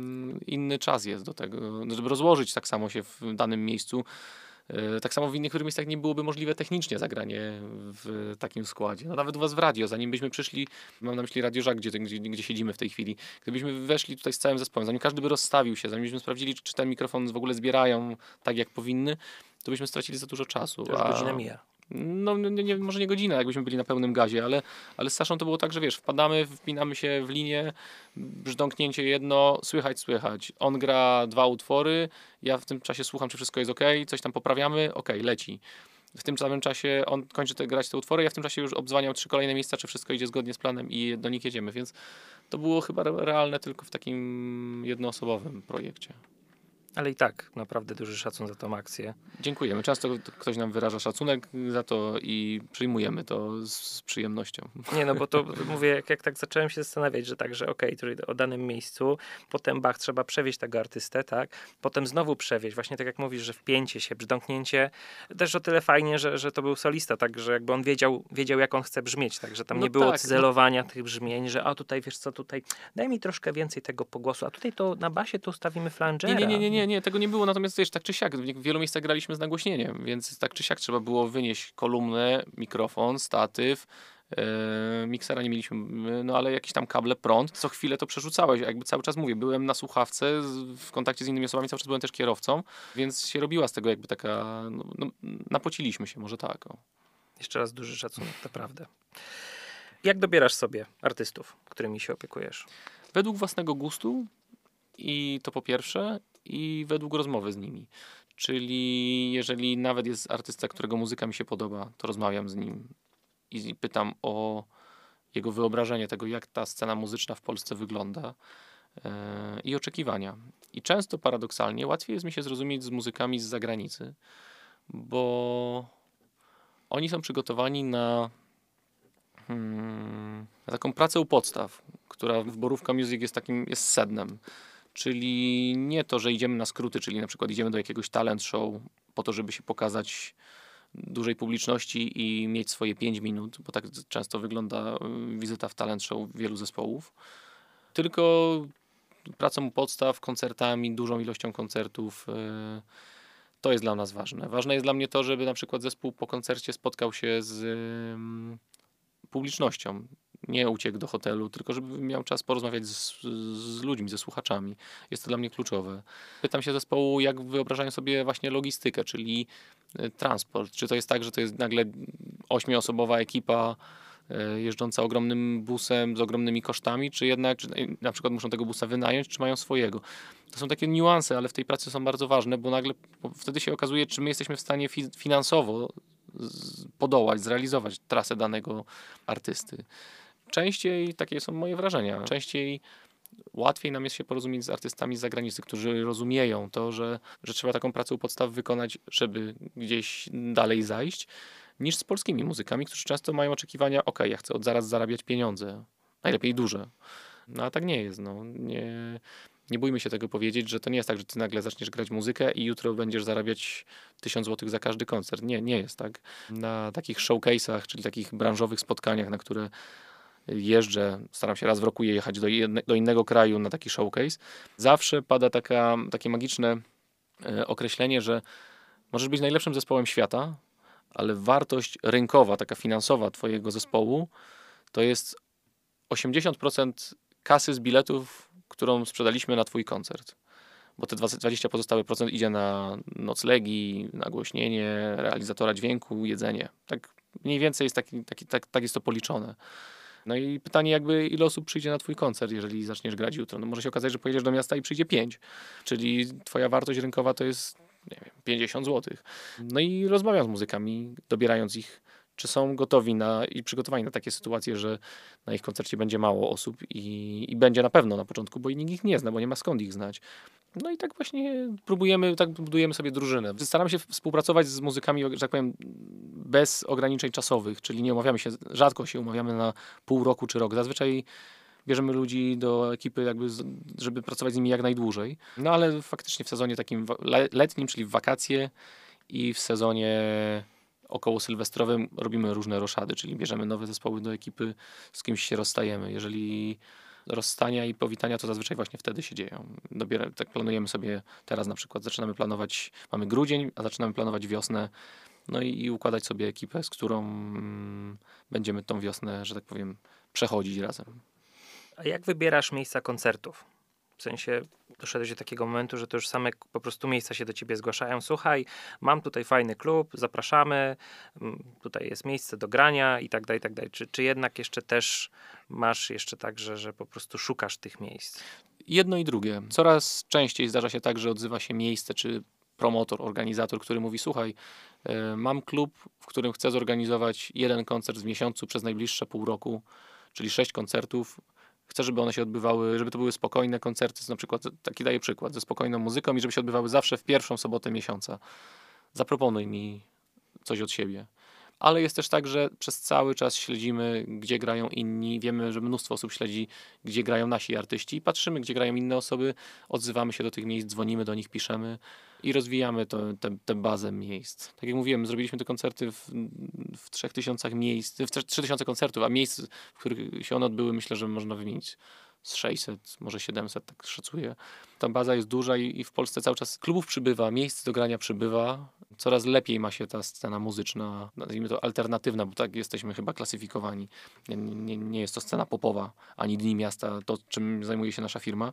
S2: inny czas jest do tego, żeby rozłożyć tak samo się w danym miejscu. Tak samo w innych miejscach nie byłoby możliwe technicznie zagranie w takim składzie. No nawet u was w radio, zanim byśmy przyszli, mam na myśli Radio Żak, gdzie, gdzie, gdzie siedzimy w tej chwili, gdybyśmy weszli tutaj z całym zespołem, zanim każdy by rozstawił się, zanim byśmy sprawdzili, czy ten mikrofon w ogóle zbierają tak jak powinny, to byśmy stracili za dużo czasu.
S1: To już
S2: a...
S1: godzina mija.
S2: No nie, nie, może nie godzina, jakbyśmy byli na pełnym gazie, ale, ale z Saszą to było tak, że wiesz, wpadamy, wpinamy się w linię, brzdąknięcie jedno, słychać, słychać. On gra dwa utwory, ja w tym czasie słucham, czy wszystko jest ok, coś tam poprawiamy, ok, leci. W tym samym czasie on kończy te, grać te utwory, ja w tym czasie już obdzwaniam trzy kolejne miejsca, czy wszystko idzie zgodnie z planem i do nich jedziemy, więc to było chyba realne tylko w takim jednoosobowym projekcie.
S1: Ale i tak naprawdę duży szacun za tą akcję.
S2: Dziękujemy. Często ktoś nam wyraża szacunek za to i przyjmujemy to z, z przyjemnością.
S1: Nie no, bo to mówię, jak, jak tak zacząłem się zastanawiać, że tak, że okej, okay, o danym miejscu, potem bach, trzeba przewieźć tego artystę, tak? Potem znowu przewieźć, właśnie tak jak mówisz, że wpięcie się, brzdąknięcie. Też o tyle fajnie, że, że to był solista, tak, że jakby on wiedział, wiedział jak on chce brzmieć, tak, że tam
S2: no
S1: nie było
S2: tak,
S1: cyzelowania no. tych brzmień, że a tutaj wiesz co, tutaj daj mi troszkę więcej tego pogłosu, a tutaj to na basie to ustawimy flangera.
S2: Nie, nie, nie, nie, nie, tego nie było, natomiast wiesz, tak czy siak, w wielu miejscach graliśmy z nagłośnieniem, więc tak czy siak trzeba było wynieść kolumnę, mikrofon, statyw, yy, miksera nie mieliśmy, no ale jakieś tam kable, prąd, co chwilę to przerzucałeś, jakby cały czas mówię, byłem na słuchawce, z, w kontakcie z innymi osobami, cały czas byłem też kierowcą, więc się robiła z tego jakby taka, no, no, napociliśmy się, może tak. O.
S1: Jeszcze raz duży szacunek, naprawdę. Jak dobierasz sobie artystów, którymi się opiekujesz?
S2: Według własnego gustu i to po pierwsze, i według rozmowy z nimi. Czyli jeżeli nawet jest artysta, którego muzyka mi się podoba, to rozmawiam z nim i pytam o jego wyobrażenie tego, jak ta scena muzyczna w Polsce wygląda yy, i oczekiwania. I często paradoksalnie łatwiej jest mi się zrozumieć z muzykami z zagranicy, bo oni są przygotowani na, hmm, na taką pracę u podstaw, która w Borówka Music jest takim, jest sednem. Czyli nie to, że idziemy na skróty, czyli na przykład idziemy do jakiegoś talent show po to, żeby się pokazać dużej publiczności i mieć swoje pięć minut, bo tak często wygląda wizyta w talent show wielu zespołów. Tylko pracą u podstaw, koncertami, dużą ilością koncertów. To jest dla nas ważne. Ważne jest dla mnie to, żeby na przykład zespół po koncercie spotkał się z publicznością. Nie uciekł do hotelu, tylko żeby miał czas porozmawiać z, z ludźmi, ze słuchaczami. Jest to dla mnie kluczowe. Pytam się zespołu, jak wyobrażają sobie właśnie logistykę, czyli transport. Czy to jest tak, że to jest nagle ośmioosobowa ekipa jeżdżąca ogromnym busem z ogromnymi kosztami, czy jednak czy na przykład muszą tego busa wynająć, czy mają swojego. To są takie niuanse, ale w tej pracy są bardzo ważne, bo nagle wtedy się okazuje, czy my jesteśmy w stanie fi- finansowo podołać, zrealizować trasę danego artysty. Częściej, takie są moje wrażenia, częściej łatwiej nam jest się porozumieć z artystami z zagranicy, którzy rozumieją to, że, że trzeba taką pracę u podstaw wykonać, żeby gdzieś dalej zajść, niż z polskimi muzykami, którzy często mają oczekiwania, ok, ja chcę od zaraz zarabiać pieniądze, najlepiej duże. No a tak nie jest. No. Nie, nie bójmy się tego powiedzieć, że to nie jest tak, że ty nagle zaczniesz grać muzykę i jutro będziesz zarabiać tysiąc złotych za każdy koncert. Nie, nie jest tak. Na takich showcase'ach, czyli takich branżowych spotkaniach, na które jeżdżę, staram się raz w roku jechać do, jedne, do innego kraju na taki showcase, zawsze pada taka, takie magiczne e, określenie, że możesz być najlepszym zespołem świata, ale wartość rynkowa, taka finansowa twojego zespołu to jest osiemdziesiąt procent kasy z biletów, którą sprzedaliśmy na twój koncert. Bo te dwadzieścia pozostałe procent idzie na noclegi, nagłośnienie, realizatora dźwięku, jedzenie. Tak mniej więcej jest taki, taki, tak, tak jest to policzone. No i pytanie jakby, ile osób przyjdzie na twój koncert, jeżeli zaczniesz grać jutro. No może się okazać, że pojedziesz do miasta i przyjdzie pięć. Czyli twoja wartość rynkowa to jest, nie wiem, pięćdziesiąt złotych. No i rozmawiam z muzykami, dobierając ich, czy są gotowi na, i przygotowani na takie sytuacje, że na ich koncercie będzie mało osób i, i będzie na pewno na początku, bo nikt ich nie zna, bo nie ma skąd ich znać. No i tak właśnie próbujemy, tak budujemy sobie drużynę. Staramy się współpracować z muzykami, że tak powiem, bez ograniczeń czasowych, czyli nie umawiamy się, rzadko się umawiamy na pół roku czy rok. Zazwyczaj bierzemy ludzi do ekipy, jakby, żeby pracować z nimi jak najdłużej. No ale faktycznie w sezonie takim letnim, czyli w wakacje i w sezonie około sylwestrowym robimy różne roszady, czyli bierzemy nowe zespoły do ekipy, z kimś się rozstajemy. Jeżeli rozstania i powitania, to zazwyczaj właśnie wtedy się dzieją. Dobiera, tak planujemy sobie teraz na przykład, zaczynamy planować, mamy grudzień, a zaczynamy planować wiosnę, no i, i układać sobie ekipę, z którą mm, będziemy tą wiosnę, że tak powiem, przechodzić razem.
S1: A jak wybierasz miejsca koncertów? W sensie doszedłeś do takiego momentu, że to już same po prostu miejsca się do ciebie zgłaszają. Słuchaj, mam tutaj fajny klub, zapraszamy, tutaj jest miejsce do grania i tak dalej, i tak dalej. Czy, czy jednak jeszcze też masz jeszcze tak, że, że po prostu szukasz tych miejsc?
S2: Jedno i drugie. Coraz częściej zdarza się tak, że odzywa się miejsce, czy promotor, organizator, który mówi, słuchaj, y, mam klub, w którym chcę zorganizować jeden koncert w miesiącu przez najbliższe pół roku, czyli sześć koncertów. Chcę, żeby one się odbywały, żeby to były spokojne koncerty, na przykład, taki daję przykład, ze spokojną muzyką i żeby się odbywały zawsze w pierwszą sobotę miesiąca. Zaproponuj mi coś od siebie. Ale jest też tak, że przez cały czas śledzimy, gdzie grają inni. Wiemy, że mnóstwo osób śledzi, gdzie grają nasi artyści. Patrzymy, gdzie grają inne osoby, odzywamy się do tych miejsc, dzwonimy do nich, piszemy i rozwijamy tę bazę miejsc. Tak jak mówiłem, zrobiliśmy te koncerty w, w trzech tysiącach miejsc, w trzy tysiące koncertów, a miejsc, w których się one odbyły, myślę, że można wymienić z sześćset, może siedemset, tak szacuję. Ta baza jest duża i, i w Polsce cały czas klubów przybywa, miejsc do grania przybywa. Coraz lepiej ma się ta scena muzyczna, nazwijmy to alternatywna, bo tak jesteśmy chyba klasyfikowani. Nie, nie, nie jest to scena popowa, ani Dni Miasta, to czym zajmuje się nasza firma.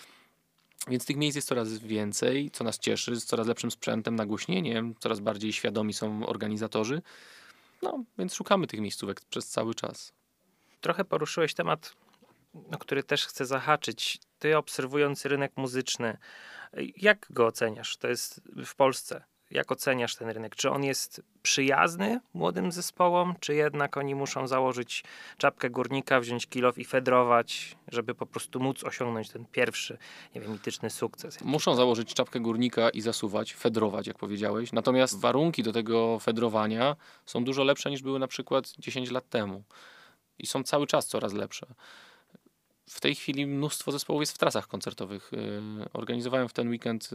S2: Więc tych miejsc jest coraz więcej, co nas cieszy, z coraz lepszym sprzętem, nagłośnieniem, coraz bardziej świadomi są organizatorzy. No, więc szukamy tych miejscówek przez cały czas.
S1: Trochę poruszyłeś temat, o który też chcę zahaczyć. Ty, obserwując rynek muzyczny, jak go oceniasz? To jest w Polsce. Jak oceniasz ten rynek? Czy on jest przyjazny młodym zespołom, czy jednak oni muszą założyć czapkę górnika, wziąć kilof i fedrować, żeby po prostu móc osiągnąć ten pierwszy, nie wiem, mityczny sukces?
S2: Muszą założyć czapkę górnika i zasuwać, fedrować, jak powiedziałeś. Natomiast warunki do tego fedrowania są dużo lepsze niż były na przykład dziesięć lat temu. I są cały czas coraz lepsze. W tej chwili mnóstwo zespołów jest w trasach koncertowych. Organizowałem w ten weekend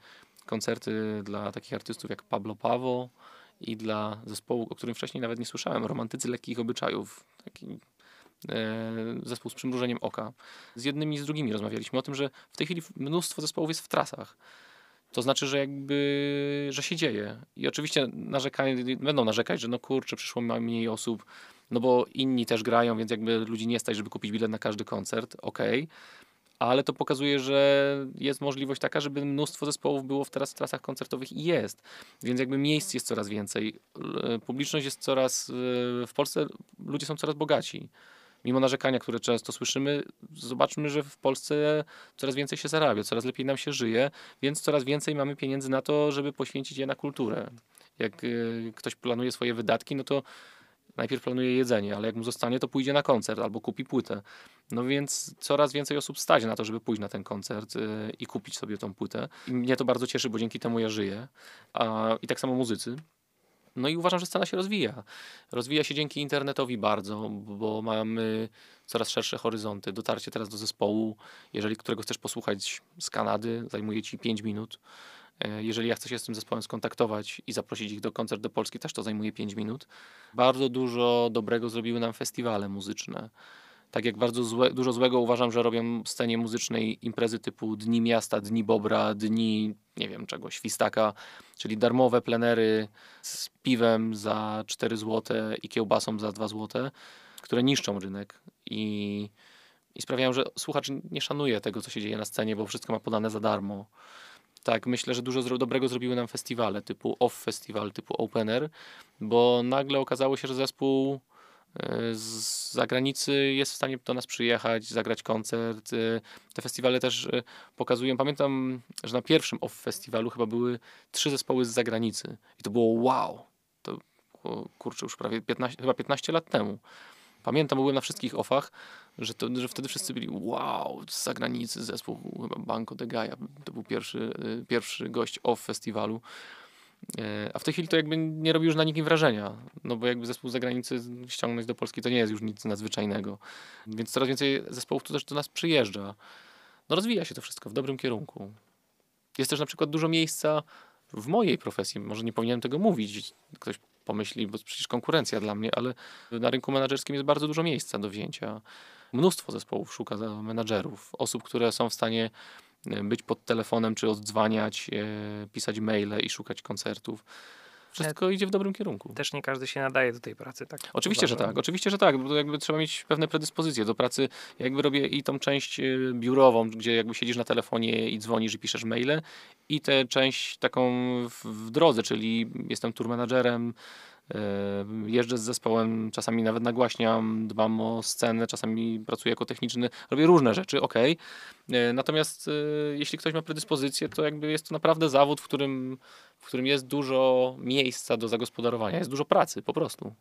S2: koncerty dla takich artystów jak Pablo Pawo i dla zespołu, o którym wcześniej nawet nie słyszałem, Romantycy Lekkich Obyczajów. Taki zespół z przymrużeniem oka. Z jednymi i z drugimi rozmawialiśmy o tym, że w tej chwili mnóstwo zespołów jest w trasach. To znaczy, że jakby, że się dzieje. I oczywiście narzekają, będą narzekać, że no kurczę, przyszło mniej osób, no bo inni też grają, więc jakby ludzi nie stać, żeby kupić bilet na każdy koncert. Okej. Okay. Ale to pokazuje, że jest możliwość taka, żeby mnóstwo zespołów było teraz w trasach koncertowych i jest. Więc jakby miejsc jest coraz więcej. Publiczność jest coraz, w Polsce ludzie są coraz bogaci. Mimo narzekania, które często słyszymy, zobaczmy, że w Polsce coraz więcej się zarabia, coraz lepiej nam się żyje, więc coraz więcej mamy pieniędzy na to, żeby poświęcić je na kulturę. Jak y, ktoś planuje swoje wydatki, no to najpierw planuje jedzenie, ale jak mu zostanie, to pójdzie na koncert albo kupi płytę. No więc coraz więcej osób stać na to, żeby pójść na ten koncert y, i kupić sobie tą płytę. I mnie to bardzo cieszy, bo dzięki temu ja żyję. A, i tak samo muzycy. No i uważam, że scena się rozwija. Rozwija się dzięki internetowi bardzo, bo mamy coraz szersze horyzonty. Dotarcie teraz do zespołu, jeżeli którego chcesz posłuchać z Kanady, zajmuje ci pięć minut. Jeżeli ja chcę się z tym zespołem skontaktować i zaprosić ich do koncert do Polski, też to zajmuje pięć minut. Bardzo dużo dobrego zrobiły nam festiwale muzyczne. Tak jak bardzo złe, dużo złego uważam, że robią w scenie muzycznej imprezy typu Dni Miasta, Dni Bobra, Dni, nie wiem czego, Świstaka, czyli darmowe plenery z piwem za cztery złote i kiełbasą za dwa złote, które niszczą rynek i, i sprawiają, że słuchacz nie szanuje tego, co się dzieje na scenie, bo wszystko ma podane za darmo. Tak, myślę, że dużo zro- dobrego zrobiły nam festiwale typu Off Festival, typu Open Air, bo nagle okazało się, że zespół z zagranicy jest w stanie do nas przyjechać, zagrać koncert. Te festiwale też pokazują. Pamiętam, że na pierwszym Off Festiwalu chyba były trzy zespoły z zagranicy. I to było wow. To było, kurczę, już prawie piętnaście, chyba piętnaście lat temu. Pamiętam, byłem na wszystkich offach, że, to, że wtedy wszyscy byli wow, z zagranicy zespół, chyba Banco de Gaia. To był pierwszy, pierwszy gość Off Festiwalu. A w tej chwili to jakby nie robi już na nikim wrażenia, no bo jakby zespół z zagranicy ściągnąć do Polski to nie jest już nic nadzwyczajnego. Więc coraz więcej zespołów tu też do nas przyjeżdża. No rozwija się to wszystko w dobrym kierunku. Jest też na przykład dużo miejsca w mojej profesji, może nie powinienem tego mówić, ktoś pomyśli, bo to przecież konkurencja dla mnie, ale na rynku menadżerskim jest bardzo dużo miejsca do wzięcia. Mnóstwo zespołów szuka menadżerów, osób, które są w stanie być pod telefonem, czy oddzwaniać, e, pisać maile i szukać koncertów. Wszystko Ale idzie w dobrym kierunku.
S1: Też nie każdy się nadaje do tej pracy, tak?
S2: Oczywiście,
S1: uważam.
S2: że tak. Oczywiście, że tak. Bo jakby trzeba mieć pewne predyspozycje do pracy. Ja jakby robię i tą część biurową, gdzie jakby siedzisz na telefonie i dzwonisz i piszesz maile, i tę część taką w, w drodze, czyli jestem tour managerem, jeżdżę z zespołem, czasami nawet nagłaśniam, dbam o scenę, czasami pracuję jako techniczny, robię różne rzeczy, okej. Okay. Natomiast jeśli ktoś ma predyspozycję, to jakby jest to naprawdę zawód, w którym, w którym jest dużo miejsca do zagospodarowania, jest dużo pracy po prostu.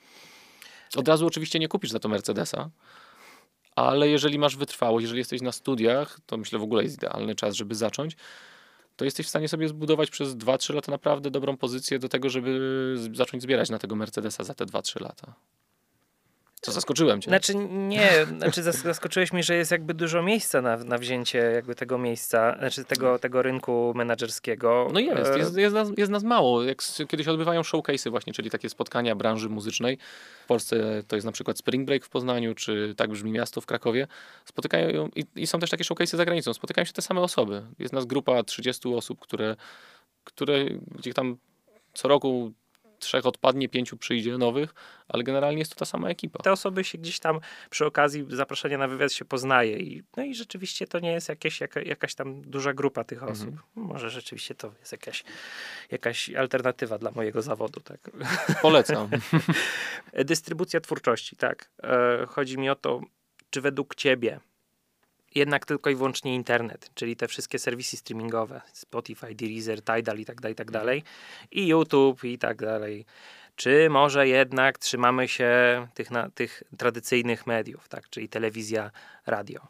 S2: Od razu oczywiście nie kupisz za to Mercedesa, ale jeżeli masz wytrwałość, jeżeli jesteś na studiach, to myślę w ogóle jest idealny czas, żeby zacząć, to jesteś w stanie sobie zbudować przez dwa trzy lata naprawdę dobrą pozycję do tego, żeby zacząć zbierać na tego Mercedesa za te dwa trzy lata. Co, zaskoczyłem cię?
S1: Znaczy nie, znaczy zaskoczyłeś mnie, że jest jakby dużo miejsca na, na wzięcie jakby tego miejsca, znaczy tego, tego rynku menadżerskiego.
S2: No jest, jest, jest, nas, jest nas mało. Jak kiedyś odbywają showcase'y właśnie, czyli takie spotkania branży muzycznej. W Polsce to jest na przykład Spring Break w Poznaniu, czy Tak Brzmi Miasto w Krakowie. Spotykają i, i są też takie showcase'y za granicą. Spotykają się te same osoby. Jest nas grupa trzydziestu osób, które, które gdzie tam co roku trzech odpadnie, pięciu przyjdzie nowych, ale generalnie jest to ta sama ekipa.
S1: Te osoby się gdzieś tam przy okazji zaproszenia na wywiad się poznaje i, no i rzeczywiście to nie jest jakieś, jaka, jakaś tam duża grupa tych osób. Mhm. Może rzeczywiście to jest jakaś, jakaś alternatywa dla mojego zawodu. Tak?
S2: Polecam.
S1: Dystrybucja twórczości, tak. E, chodzi mi o to, czy według ciebie jednak tylko i wyłącznie internet, czyli te wszystkie serwisy streamingowe, Spotify, Deezer, Tidal i tak dalej, i tak dalej, i YouTube i tak dalej. Czy może jednak trzymamy się tych, na, tych tradycyjnych mediów, tak, czyli telewizja, radio?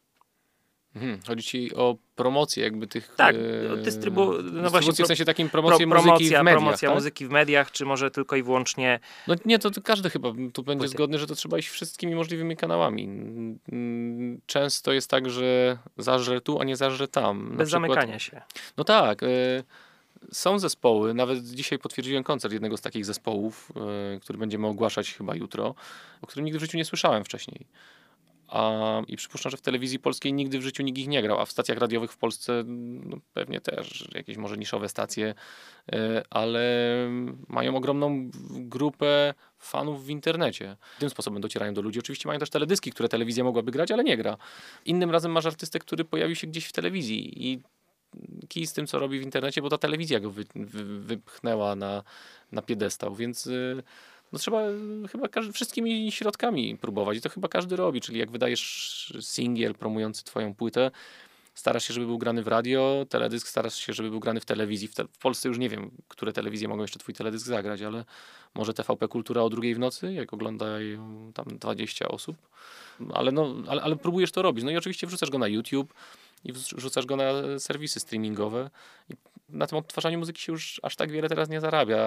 S2: Mhm. Chodzi ci o promocję jakby tych...
S1: Tak,
S2: e,
S1: dystrybu... no
S2: właśnie,
S1: pro...
S2: w sensie takim promocję
S1: pro,
S2: muzyki w mediach,
S1: promocja
S2: tak?
S1: muzyki w mediach, czy może tylko i wyłącznie...
S2: No nie, to, to każdy chyba tu będzie
S1: Płyty.
S2: zgodny, że to trzeba iść wszystkimi możliwymi kanałami. Często jest tak, że zażre tu, a nie zażre tam. Na
S1: Bez
S2: przykład,
S1: zamykania się.
S2: No tak. Y, są zespoły, nawet dzisiaj potwierdziłem koncert jednego z takich zespołów, y, który będziemy ogłaszać chyba jutro, o którym nigdy w życiu nie słyszałem wcześniej. A, I przypuszczam, że w telewizji polskiej nigdy w życiu nikt ich nie grał, a w stacjach radiowych w Polsce no, pewnie też jakieś może niszowe stacje, y, ale mają ogromną grupę fanów w internecie. Tym sposobem docierają do ludzi. Oczywiście mają też teledyski, które telewizja mogłaby grać, ale nie gra. Innym razem masz artystę, który pojawił się gdzieś w telewizji i kij z tym, co robi w internecie, bo ta telewizja go wy, wy, wypchnęła na, na piedestał, więc... Y, No trzeba chyba każdy, wszystkimi środkami próbować i to chyba każdy robi, czyli jak wydajesz singiel promujący twoją płytę, starasz się, żeby był grany w radio, teledysk starasz się, żeby był grany w telewizji. W, te, w Polsce już nie wiem, które telewizje mogą jeszcze twój teledysk zagrać, ale może T V P Kultura o drugiej w nocy, jak oglądają tam dwadzieścia osób, ale, no, ale, ale próbujesz to robić. No i oczywiście wrzucasz go na YouTube i wrzucasz go na serwisy streamingowe. I na tym odtwarzaniu muzyki się już aż tak wiele teraz nie zarabia.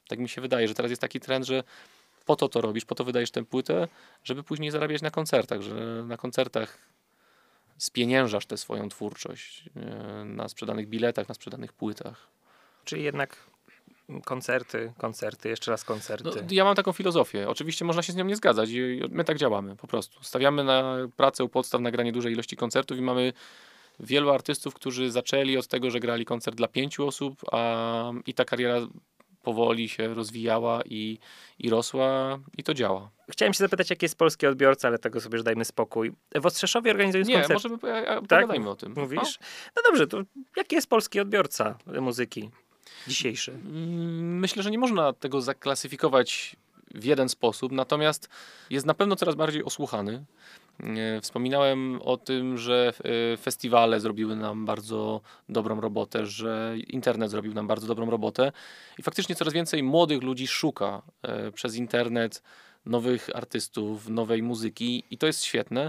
S2: Tak mi się wydaje, że teraz jest taki trend, że po to to robisz, po to wydajesz tę płytę, żeby później zarabiać na koncertach, że na koncertach spieniężasz tę swoją twórczość e, na sprzedanych biletach, na sprzedanych płytach.
S1: Czyli jednak koncerty, koncerty, jeszcze raz koncerty.
S2: No, ja mam taką filozofię. Oczywiście można się z nią nie zgadzać i my tak działamy po prostu. Stawiamy na pracę u podstaw, nagranie dużej ilości koncertów i mamy wielu artystów, którzy zaczęli od tego, że grali koncert dla pięciu osób, a i ta kariera powoli się rozwijała i, i rosła i to działa.
S1: Chciałem się zapytać, jaki jest polski odbiorca, ale tego sobie już dajmy spokój. W Ostrzeszowie organizując
S2: Nie,
S1: koncert...
S2: możemy pogadajmy tak? o tym.
S1: Mówisz? No dobrze, to jaki jest polski odbiorca muzyki dzisiejszy?
S2: Myślę, że nie można tego zaklasyfikować w jeden sposób, natomiast jest na pewno coraz bardziej osłuchany. Wspominałem o tym, że festiwale zrobiły nam bardzo dobrą robotę, że internet zrobił nam bardzo dobrą robotę i faktycznie coraz więcej młodych ludzi szuka przez internet nowych artystów, nowej muzyki i to jest świetne.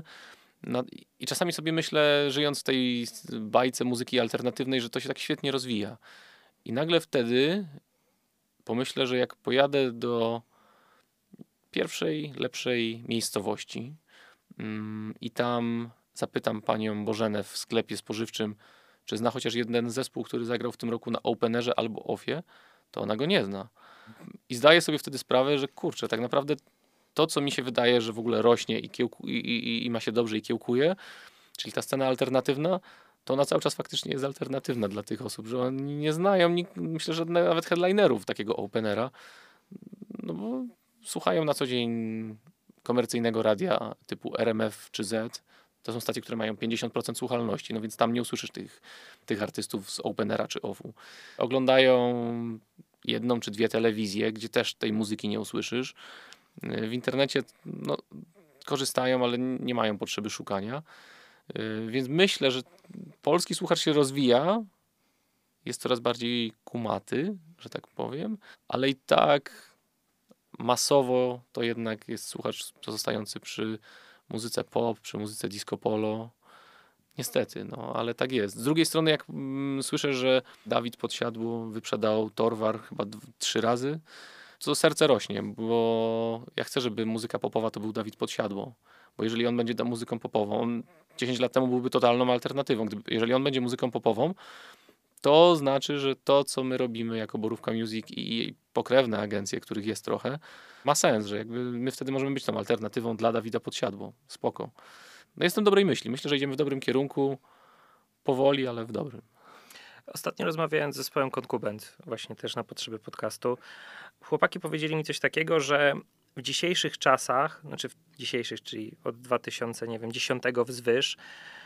S2: I czasami sobie myślę, żyjąc w tej bajce muzyki alternatywnej, że to się tak świetnie rozwija. I nagle wtedy pomyślę, że jak pojadę do pierwszej, lepszej miejscowości mm, i tam zapytam panią Bożenę w sklepie spożywczym, czy zna chociaż jeden zespół, który zagrał w tym roku na Openerze albo Offie, to ona go nie zna. I zdaję sobie wtedy sprawę, że kurczę, tak naprawdę to, co mi się wydaje, że w ogóle rośnie i, kiełku, i, i, i ma się dobrze i kiełkuje, czyli ta scena alternatywna, to ona cały czas faktycznie jest alternatywna dla tych osób, że oni nie znają, nikt, myślę, że nawet headlinerów takiego openera, no bo słuchają na co dzień komercyjnego radia typu R M F czy Z. To są stacje, które mają pięćdziesiąt procent słuchalności, no więc tam nie usłyszysz tych, tych artystów z openera czy offu. Oglądają jedną czy dwie telewizje, gdzie też tej muzyki nie usłyszysz. W internecie no, korzystają, ale nie mają potrzeby szukania. Więc myślę, że polski słuchacz się rozwija, jest coraz bardziej kumaty, że tak powiem, ale i tak masowo to jednak jest słuchacz pozostający przy muzyce pop, przy muzyce disco polo. Niestety, no ale tak jest. Z drugiej strony, jak mm, słyszę, że Dawid Podsiadło wyprzedał Torwar chyba d- trzy razy, to serce rośnie, bo ja chcę, żeby muzyka popowa to był Dawid Podsiadło. Bo jeżeli on będzie da muzyką popową, on dziesięć lat temu byłby totalną alternatywą. Gdyby, jeżeli on będzie muzyką popową, to znaczy, że to, co my robimy jako Borówka Music i pokrewne agencje, których jest trochę, ma sens, że jakby my wtedy możemy być tą alternatywą dla Dawida Podsiadło. Spoko. No jestem dobrej myśli. Myślę, że idziemy w dobrym kierunku. Powoli, ale w dobrym.
S1: Ostatnio rozmawiając z zespołem Konkubent, właśnie też na potrzeby podcastu, chłopaki powiedzieli mi coś takiego, że w dzisiejszych czasach, znaczy w dzisiejszych, czyli od dwa tysiące dziesiątego wzwyż,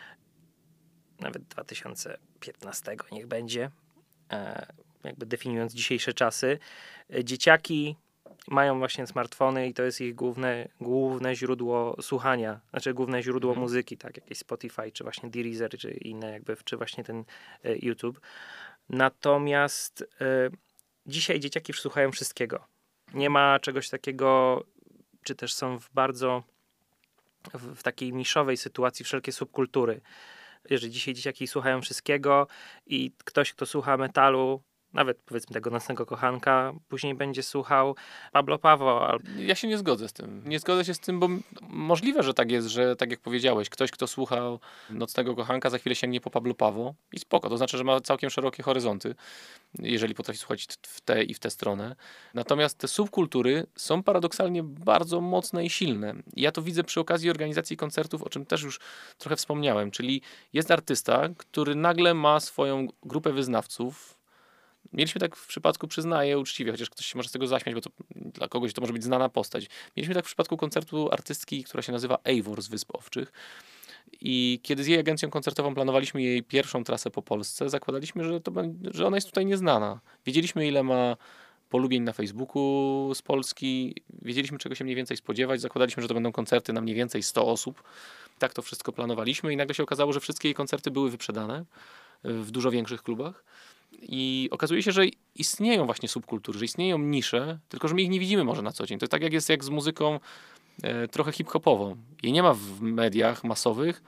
S1: nawet dwa tysiące piętnastego niech będzie, e, jakby definiując dzisiejsze czasy, e, dzieciaki mają właśnie smartfony i to jest ich główne, główne źródło słuchania, znaczy główne źródło
S2: Mhm.
S1: muzyki, tak, jakieś Spotify, czy właśnie Deezer, czy inne jakby, czy właśnie ten e, YouTube. Natomiast e, dzisiaj dzieciaki już słuchają wszystkiego. Nie ma czegoś takiego, czy też są w bardzo w, w takiej niszowej sytuacji wszelkie subkultury. Że dzisiaj dzieciaki słuchają wszystkiego i ktoś, kto słucha metalu, nawet powiedzmy tego Nocnego Kochanka, później będzie słuchał Pablo Pawo. Albo...
S2: Ja się nie zgodzę z tym. Nie zgodzę się z tym, bo możliwe, że tak jest, że tak jak powiedziałeś, ktoś, kto słuchał Nocnego Kochanka, za chwilę sięgnie po Pablo Pawo i spoko. To znaczy, że ma całkiem szerokie horyzonty, jeżeli potrafi słuchać w tę i w tę stronę. Natomiast te subkultury są paradoksalnie bardzo mocne i silne. I ja to widzę przy okazji organizacji koncertów, o czym też już trochę wspomniałem, czyli jest artysta, który nagle ma swoją grupę wyznawców. Mieliśmy tak w przypadku, przyznaję uczciwie, chociaż ktoś się może z tego zaśmiać, bo to dla kogoś to może być znana postać. Mieliśmy tak w przypadku koncertu artystki, która się nazywa Eivor z Wysp Owczych. I kiedy z jej agencją koncertową planowaliśmy jej pierwszą trasę po Polsce, zakładaliśmy, że, to, że ona jest tutaj nieznana. Wiedzieliśmy, ile ma polubień na Facebooku z Polski, wiedzieliśmy, czego się mniej więcej spodziewać, zakładaliśmy, że to będą koncerty na mniej więcej sto osób. Tak to wszystko planowaliśmy i nagle się okazało, że wszystkie jej koncerty były wyprzedane w dużo większych klubach. I okazuje się, że istnieją właśnie subkultury, że istnieją nisze, tylko że my ich nie widzimy może na co dzień. To tak jak jest jak z muzyką e, trochę hip-hopową. Jej nie ma w mediach masowych,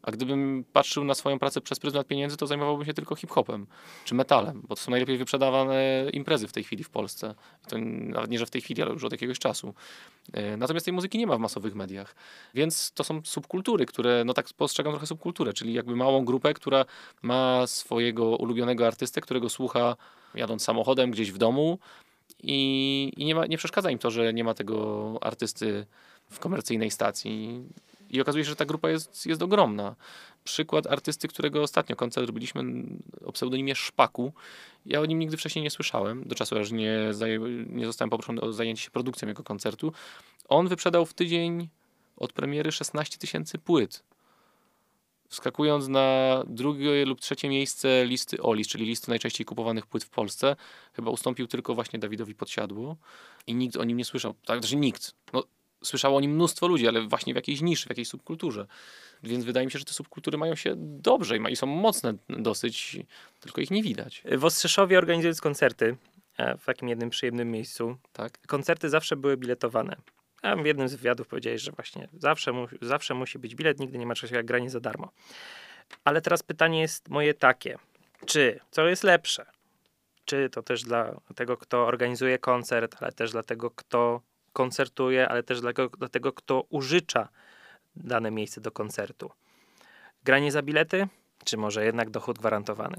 S2: A gdybym patrzył na swoją pracę przez pryzmat pieniędzy, to zajmowałbym się tylko hip-hopem czy metalem, bo to są najlepiej wyprzedawane imprezy w tej chwili w Polsce. To nawet nie, że w tej chwili, ale już od jakiegoś czasu. Natomiast tej muzyki nie ma w masowych mediach. Więc to są subkultury, które, no tak postrzegam trochę subkulturę, czyli jakby małą grupę, która ma swojego ulubionego artystę, którego słucha jadąc samochodem gdzieś w domu i, i nie, ma, nie przeszkadza im to, że nie ma tego artysty w komercyjnej stacji. I okazuje się, że ta grupa jest, jest ogromna. Przykład artysty, którego ostatnio koncert robiliśmy o pseudonimie Szpaku. Ja o nim nigdy wcześniej nie słyszałem, do czasu aż nie, nie zostałem poproszony o zajęcie się produkcją jego koncertu. On wyprzedał w tydzień od premiery szesnaście tysięcy płyt. Wskakując na drugie lub trzecie miejsce listy O L I S, czyli listy najczęściej kupowanych płyt w Polsce, chyba ustąpił tylko właśnie Dawidowi Podsiadło i nikt o nim nie słyszał. Tak, znaczy nikt. No, słyszało o nim mnóstwo ludzi, ale właśnie w jakiejś niszy, w jakiejś subkulturze. Więc wydaje mi się, że te subkultury mają się dobrze i są mocne dosyć, tylko ich nie widać.
S1: W Ostrzeszowie, organizując koncerty w takim jednym przyjemnym miejscu,
S2: Tak?
S1: koncerty zawsze były biletowane. Ja w jednym z wywiadów powiedziałeś, że właśnie zawsze, mu, zawsze musi być bilet, nigdy nie ma czegoś jak granie za darmo. Ale teraz pytanie jest moje takie. Czy co jest lepsze? Czy to też dla tego, kto organizuje koncert, ale też dla tego, kto koncertuje, ale też dla, dla tego, kto użycza dane miejsce do koncertu? Granie za bilety, czy może jednak dochód gwarantowany?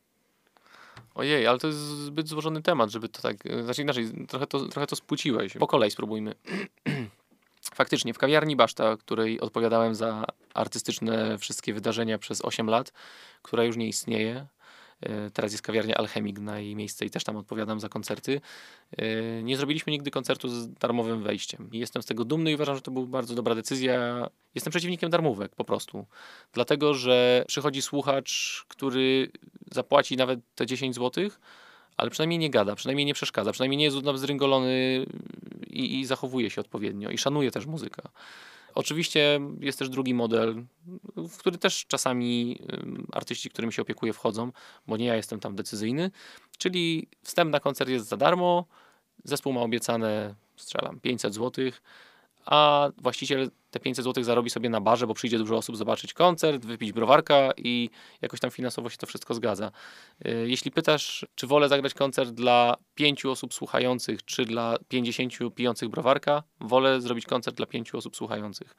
S2: Ojej, ale to jest zbyt złożony temat, żeby to tak... Znaczy inaczej, trochę to, trochę to spłuciłeś. Po kolei spróbujmy. Faktycznie, w kawiarni Baszta, której odpowiadałem za artystyczne wszystkie wydarzenia przez osiem lat, która już nie istnieje, teraz jest kawiarnia Alchemik na jej miejsce i też tam odpowiadam za koncerty, nie zrobiliśmy nigdy koncertu z darmowym wejściem. I jestem z tego dumny i uważam, że to była bardzo dobra decyzja. Jestem przeciwnikiem darmówek po prostu. Dlatego, że przychodzi słuchacz, który zapłaci nawet te dziesięć złotych, ale przynajmniej nie gada, przynajmniej nie przeszkadza, przynajmniej nie jest zręgolony i, i zachowuje się odpowiednio i szanuje też muzyka. Oczywiście jest też drugi model, w który też czasami artyści, którymi się opiekuję, wchodzą, bo nie ja jestem tam decyzyjny, czyli wstęp na koncert jest za darmo, zespół ma obiecane, strzelam, pięćset złotych, a właściciel te pięćset złotych zarobi sobie na barze, bo przyjdzie dużo osób zobaczyć koncert, wypić browarka i jakoś tam finansowo się to wszystko zgadza. Jeśli pytasz, czy wolę zagrać koncert dla pięciu osób słuchających, czy dla pięćdziesięciu pijących browarka, wolę zrobić koncert dla pięciu osób słuchających,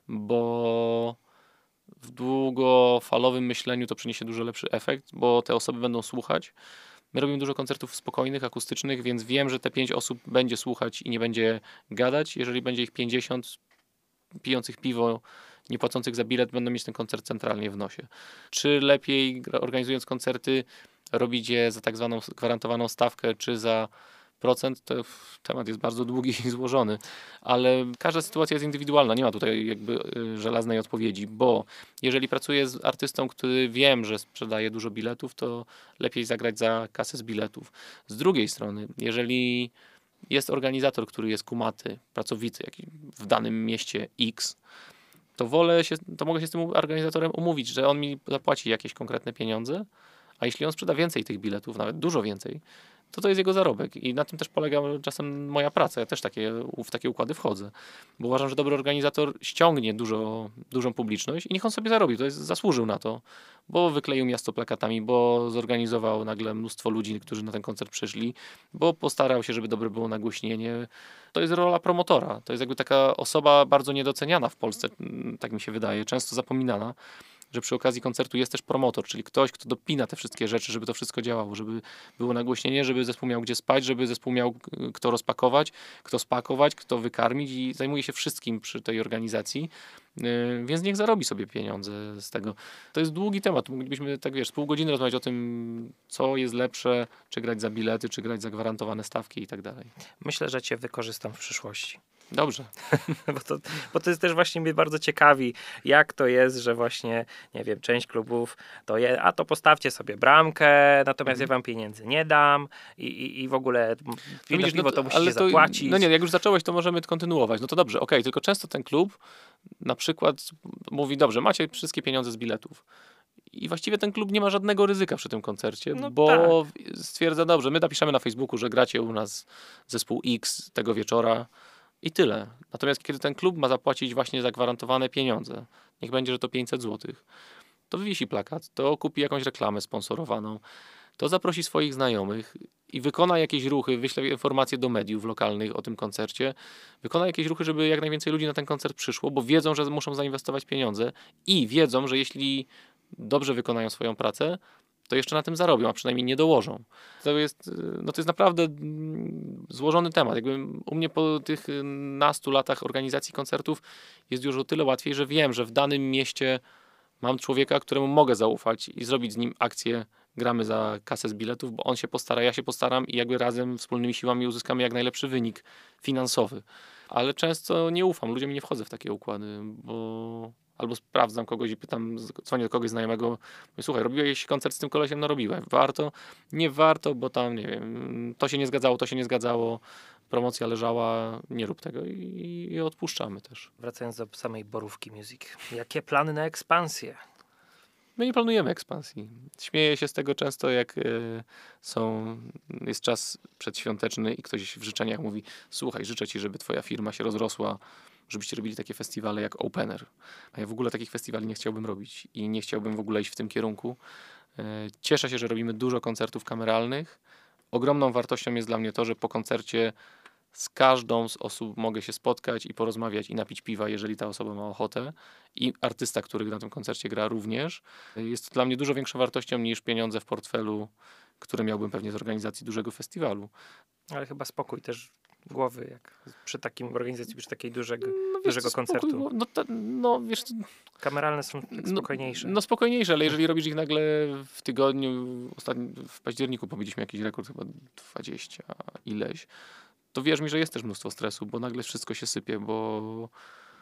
S2: bo w długofalowym myśleniu to przyniesie dużo lepszy efekt, bo te osoby będą słuchać. My robimy dużo koncertów spokojnych, akustycznych, więc wiem, że te pięć osób będzie słuchać i nie będzie gadać. Jeżeli będzie ich pięćdziesiąt pijących piwo, nie płacących za bilet, będą mieć ten koncert centralnie w nosie. Czy lepiej, organizując koncerty, robić je za tak zwaną gwarantowaną stawkę, czy za procent, to temat jest bardzo długi i złożony, ale każda sytuacja jest indywidualna, nie ma tutaj jakby żelaznej odpowiedzi, bo jeżeli pracuję z artystą, który wiem, że sprzedaje dużo biletów, to lepiej zagrać za kasę z biletów. Z drugiej strony, jeżeli jest organizator, który jest kumaty, pracowity jakiś w danym mieście X, to wolę się, to mogę się z tym organizatorem umówić, że on mi zapłaci jakieś konkretne pieniądze, a jeśli on sprzeda więcej tych biletów, nawet dużo więcej, to to jest jego zarobek i na tym też polega czasem moja praca. Ja też takie, w takie układy wchodzę, bo uważam, że dobry organizator ściągnie dużo, dużą publiczność i niech on sobie zarobi, to jest, zasłużył na to, bo wykleił miasto plakatami, bo zorganizował nagle mnóstwo ludzi, którzy na ten koncert przyszli, bo postarał się, żeby dobre było nagłośnienie. To jest rola promotora, to jest jakby taka osoba bardzo niedoceniana w Polsce, tak mi się wydaje, często zapominana, że przy okazji koncertu jest też promotor, czyli ktoś, kto dopina te wszystkie rzeczy, żeby to wszystko działało, żeby było nagłośnienie, żeby zespół miał gdzie spać, żeby zespół miał kto rozpakować, kto spakować, kto wykarmić i zajmuje się wszystkim przy tej organizacji, yy, więc niech zarobi sobie pieniądze z tego. To jest długi temat, moglibyśmy tak wiesz, z pół godziny rozmawiać o tym, co jest lepsze, czy grać za bilety, czy grać za gwarantowane stawki i tak dalej.
S1: Myślę, że cię wykorzystam w przyszłości.
S2: Dobrze.
S1: bo, to, bo to jest też właśnie mnie bardzo ciekawi, jak to jest, że właśnie, nie wiem, część klubów to je, a to postawcie sobie bramkę, natomiast mhm. ja wam pieniędzy nie dam i, i, i w ogóle no widzisz, piwo no to, to musicie to, zapłacić.
S2: No nie, jak już zacząłeś, to możemy kontynuować. No to dobrze, okej, okay, tylko często ten klub na przykład mówi, dobrze, macie wszystkie pieniądze z biletów. I właściwie ten klub nie ma żadnego ryzyka przy tym koncercie, no bo tak. stwierdza, dobrze, my napiszemy na Facebooku, że gracie u nas zespół X tego wieczora, I tyle. Natomiast kiedy ten klub ma zapłacić właśnie zagwarantowane pieniądze, niech będzie, że to pięćset złotych, to wywiesi plakat, to kupi jakąś reklamę sponsorowaną, to zaprosi swoich znajomych i wykona jakieś ruchy, wyśle informacje do mediów lokalnych o tym koncercie, wykona jakieś ruchy, żeby jak najwięcej ludzi na ten koncert przyszło, bo wiedzą, że muszą zainwestować pieniądze i wiedzą, że jeśli dobrze wykonają swoją pracę, to jeszcze na tym zarobią, a przynajmniej nie dołożą. To jest, no to jest naprawdę złożony temat. Jakby u mnie po tych nastu latach organizacji koncertów jest już o tyle łatwiej, że wiem, że w danym mieście mam człowieka, któremu mogę zaufać i zrobić z nim akcję, gramy za kasę z biletów, bo on się postara, ja się postaram i jakby razem wspólnymi siłami uzyskamy jak najlepszy wynik finansowy. Ale często nie ufam, ludziom nie wchodzę w takie układy, bo albo sprawdzam kogoś i pytam, dzwonię do kogoś znajomego, mówię, słuchaj, robiłeś koncert z tym kolesiem? No robiłem. Warto? Nie warto, bo tam, nie wiem, to się nie zgadzało, to się nie zgadzało, promocja leżała, nie rób tego i, i odpuszczamy też.
S1: Wracając do samej Borówki Music, jakie plany na ekspansję?
S2: My nie planujemy ekspansji. Śmieję się z tego często, jak y, są, jest czas przedświąteczny i ktoś w życzeniach mówi, słuchaj, życzę ci, żeby twoja firma się rozrosła, żebyście robili takie festiwale jak Opener. A ja w ogóle takich festiwali nie chciałbym robić i nie chciałbym w ogóle iść w tym kierunku. Y, cieszę się, że robimy dużo koncertów kameralnych. Ogromną wartością jest dla mnie to, że po koncercie z każdą z osób mogę się spotkać i porozmawiać i napić piwa, jeżeli ta osoba ma ochotę. I artysta, który na tym koncercie gra również. Jest to dla mnie dużo większą wartością niż pieniądze w portfelu, które miałbym pewnie z organizacji dużego festiwalu.
S1: Ale chyba spokój też głowy, jak przy takim organizacji, przy takiej dużego,
S2: no, wiesz,
S1: dużego
S2: spokój,
S1: koncertu.
S2: No, ta, no wiesz...
S1: Kameralne są spokojniejsze.
S2: No, no spokojniejsze, ale jeżeli robisz ich nagle w tygodniu, ostatni, w październiku powiedzieliśmy jakiś rekord, chyba dwadzieścia ileś, to wierz mi, że jest też mnóstwo stresu, bo nagle wszystko się sypie, bo,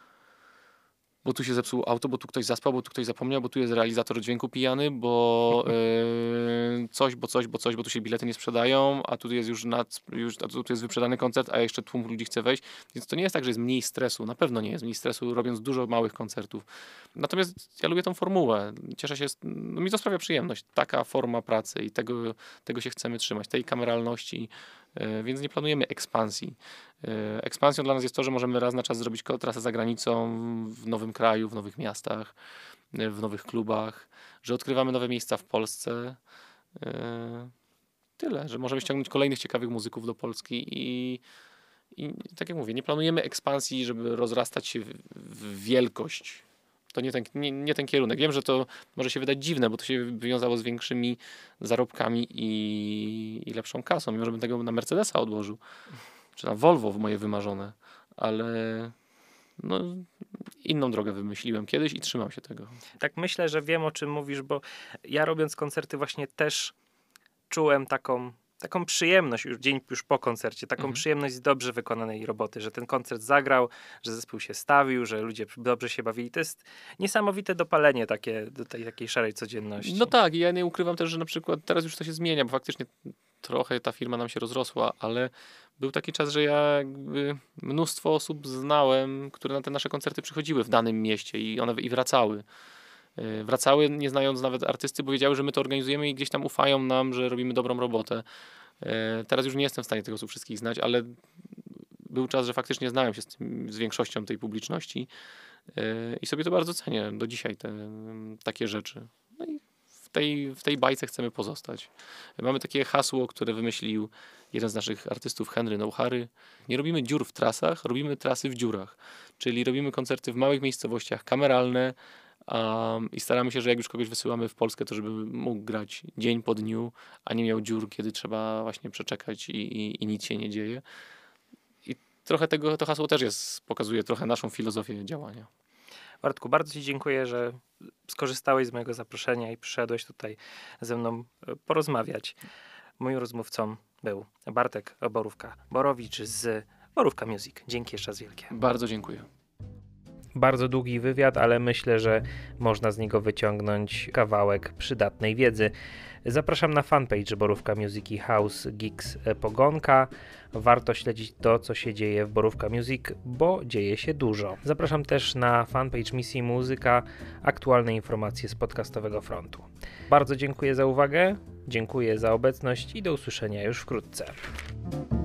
S2: bo tu się zepsuło auto, bo tu ktoś zaspał, bo tu ktoś zapomniał, bo tu jest realizator dźwięku pijany, bo yy, coś, bo coś, bo coś, bo tu się bilety nie sprzedają, a tu jest już, nad, już a tu jest wyprzedany koncert, a jeszcze tłum ludzi chce wejść. Więc to nie jest tak, że jest mniej stresu. Na pewno nie jest mniej stresu, robiąc dużo małych koncertów. Natomiast ja lubię tą formułę. Cieszę się, no mi to sprawia przyjemność. Taka forma pracy i tego, tego się chcemy trzymać, tej kameralności. Więc nie planujemy ekspansji. Ekspansją dla nas jest to, że możemy raz na czas zrobić trasę za granicą, w nowym kraju, w nowych miastach, w nowych klubach, że odkrywamy nowe miejsca w Polsce. Tyle, że możemy ściągnąć kolejnych ciekawych muzyków do Polski i, i tak jak mówię, nie planujemy ekspansji, żeby rozrastać się w, w wielkość. To nie ten, nie, nie ten kierunek. Wiem, że to może się wydać dziwne, bo to się wiązało z większymi zarobkami i, i lepszą kasą. Mimo, żebym tego na Mercedesa odłożył. Czy na Volvo w moje wymarzone. Ale no, inną drogę wymyśliłem kiedyś i trzymam się tego.
S1: Tak myślę, że wiem, o czym mówisz, bo ja robiąc koncerty właśnie też czułem taką... taką przyjemność już dzień już po koncercie, taką mhm. przyjemność z dobrze wykonanej roboty, że ten koncert zagrał, że zespół się stawił, że ludzie dobrze się bawili. To jest niesamowite dopalenie takie do tej takiej szarej codzienności.
S2: No tak, ja nie ukrywam też, że na przykład teraz już to się zmienia, bo faktycznie trochę ta firma nam się rozrosła, ale był taki czas, że ja jakby mnóstwo osób znałem, które na te nasze koncerty przychodziły w danym mieście i one i wracały. Wracały, nie znając nawet artysty, bo wiedziały, że my to organizujemy i gdzieś tam ufają nam, że robimy dobrą robotę. Teraz już nie jestem w stanie tych osób wszystkich znać, ale był czas, że faktycznie znałem się z, tym, z większością tej publiczności i sobie to bardzo cenię do dzisiaj, te takie rzeczy. No i w tej, w tej bajce chcemy pozostać. Mamy takie hasło, które wymyślił jeden z naszych artystów, Henry Nouhary. Nie robimy dziur w trasach, robimy trasy w dziurach. Czyli robimy koncerty w małych miejscowościach, kameralne, Um, i staramy się, że jak już kogoś wysyłamy w Polskę, to żeby mógł grać dzień po dniu, a nie miał dziur, kiedy trzeba właśnie przeczekać i, i, i nic się nie dzieje. I trochę tego, to hasło też jest, pokazuje trochę naszą filozofię działania.
S1: Bartku, bardzo ci dziękuję, że skorzystałeś z mojego zaproszenia i przyszedłeś tutaj ze mną porozmawiać. Moim rozmówcą był Bartek Borówka-Borowicz z Borówka Music. Dzięki jeszcze raz wielkie.
S2: Bardzo dziękuję.
S1: Bardzo długi wywiad, ale myślę, że można z niego wyciągnąć kawałek przydatnej wiedzy. Zapraszam na fanpage Borówka Music i House Geeks Pogonka. Warto śledzić to, co się dzieje w Borówka Music, bo dzieje się dużo. Zapraszam też na fanpage Misji Muzyka, aktualne informacje z podcastowego frontu. Bardzo dziękuję za uwagę, dziękuję za obecność i do usłyszenia już wkrótce.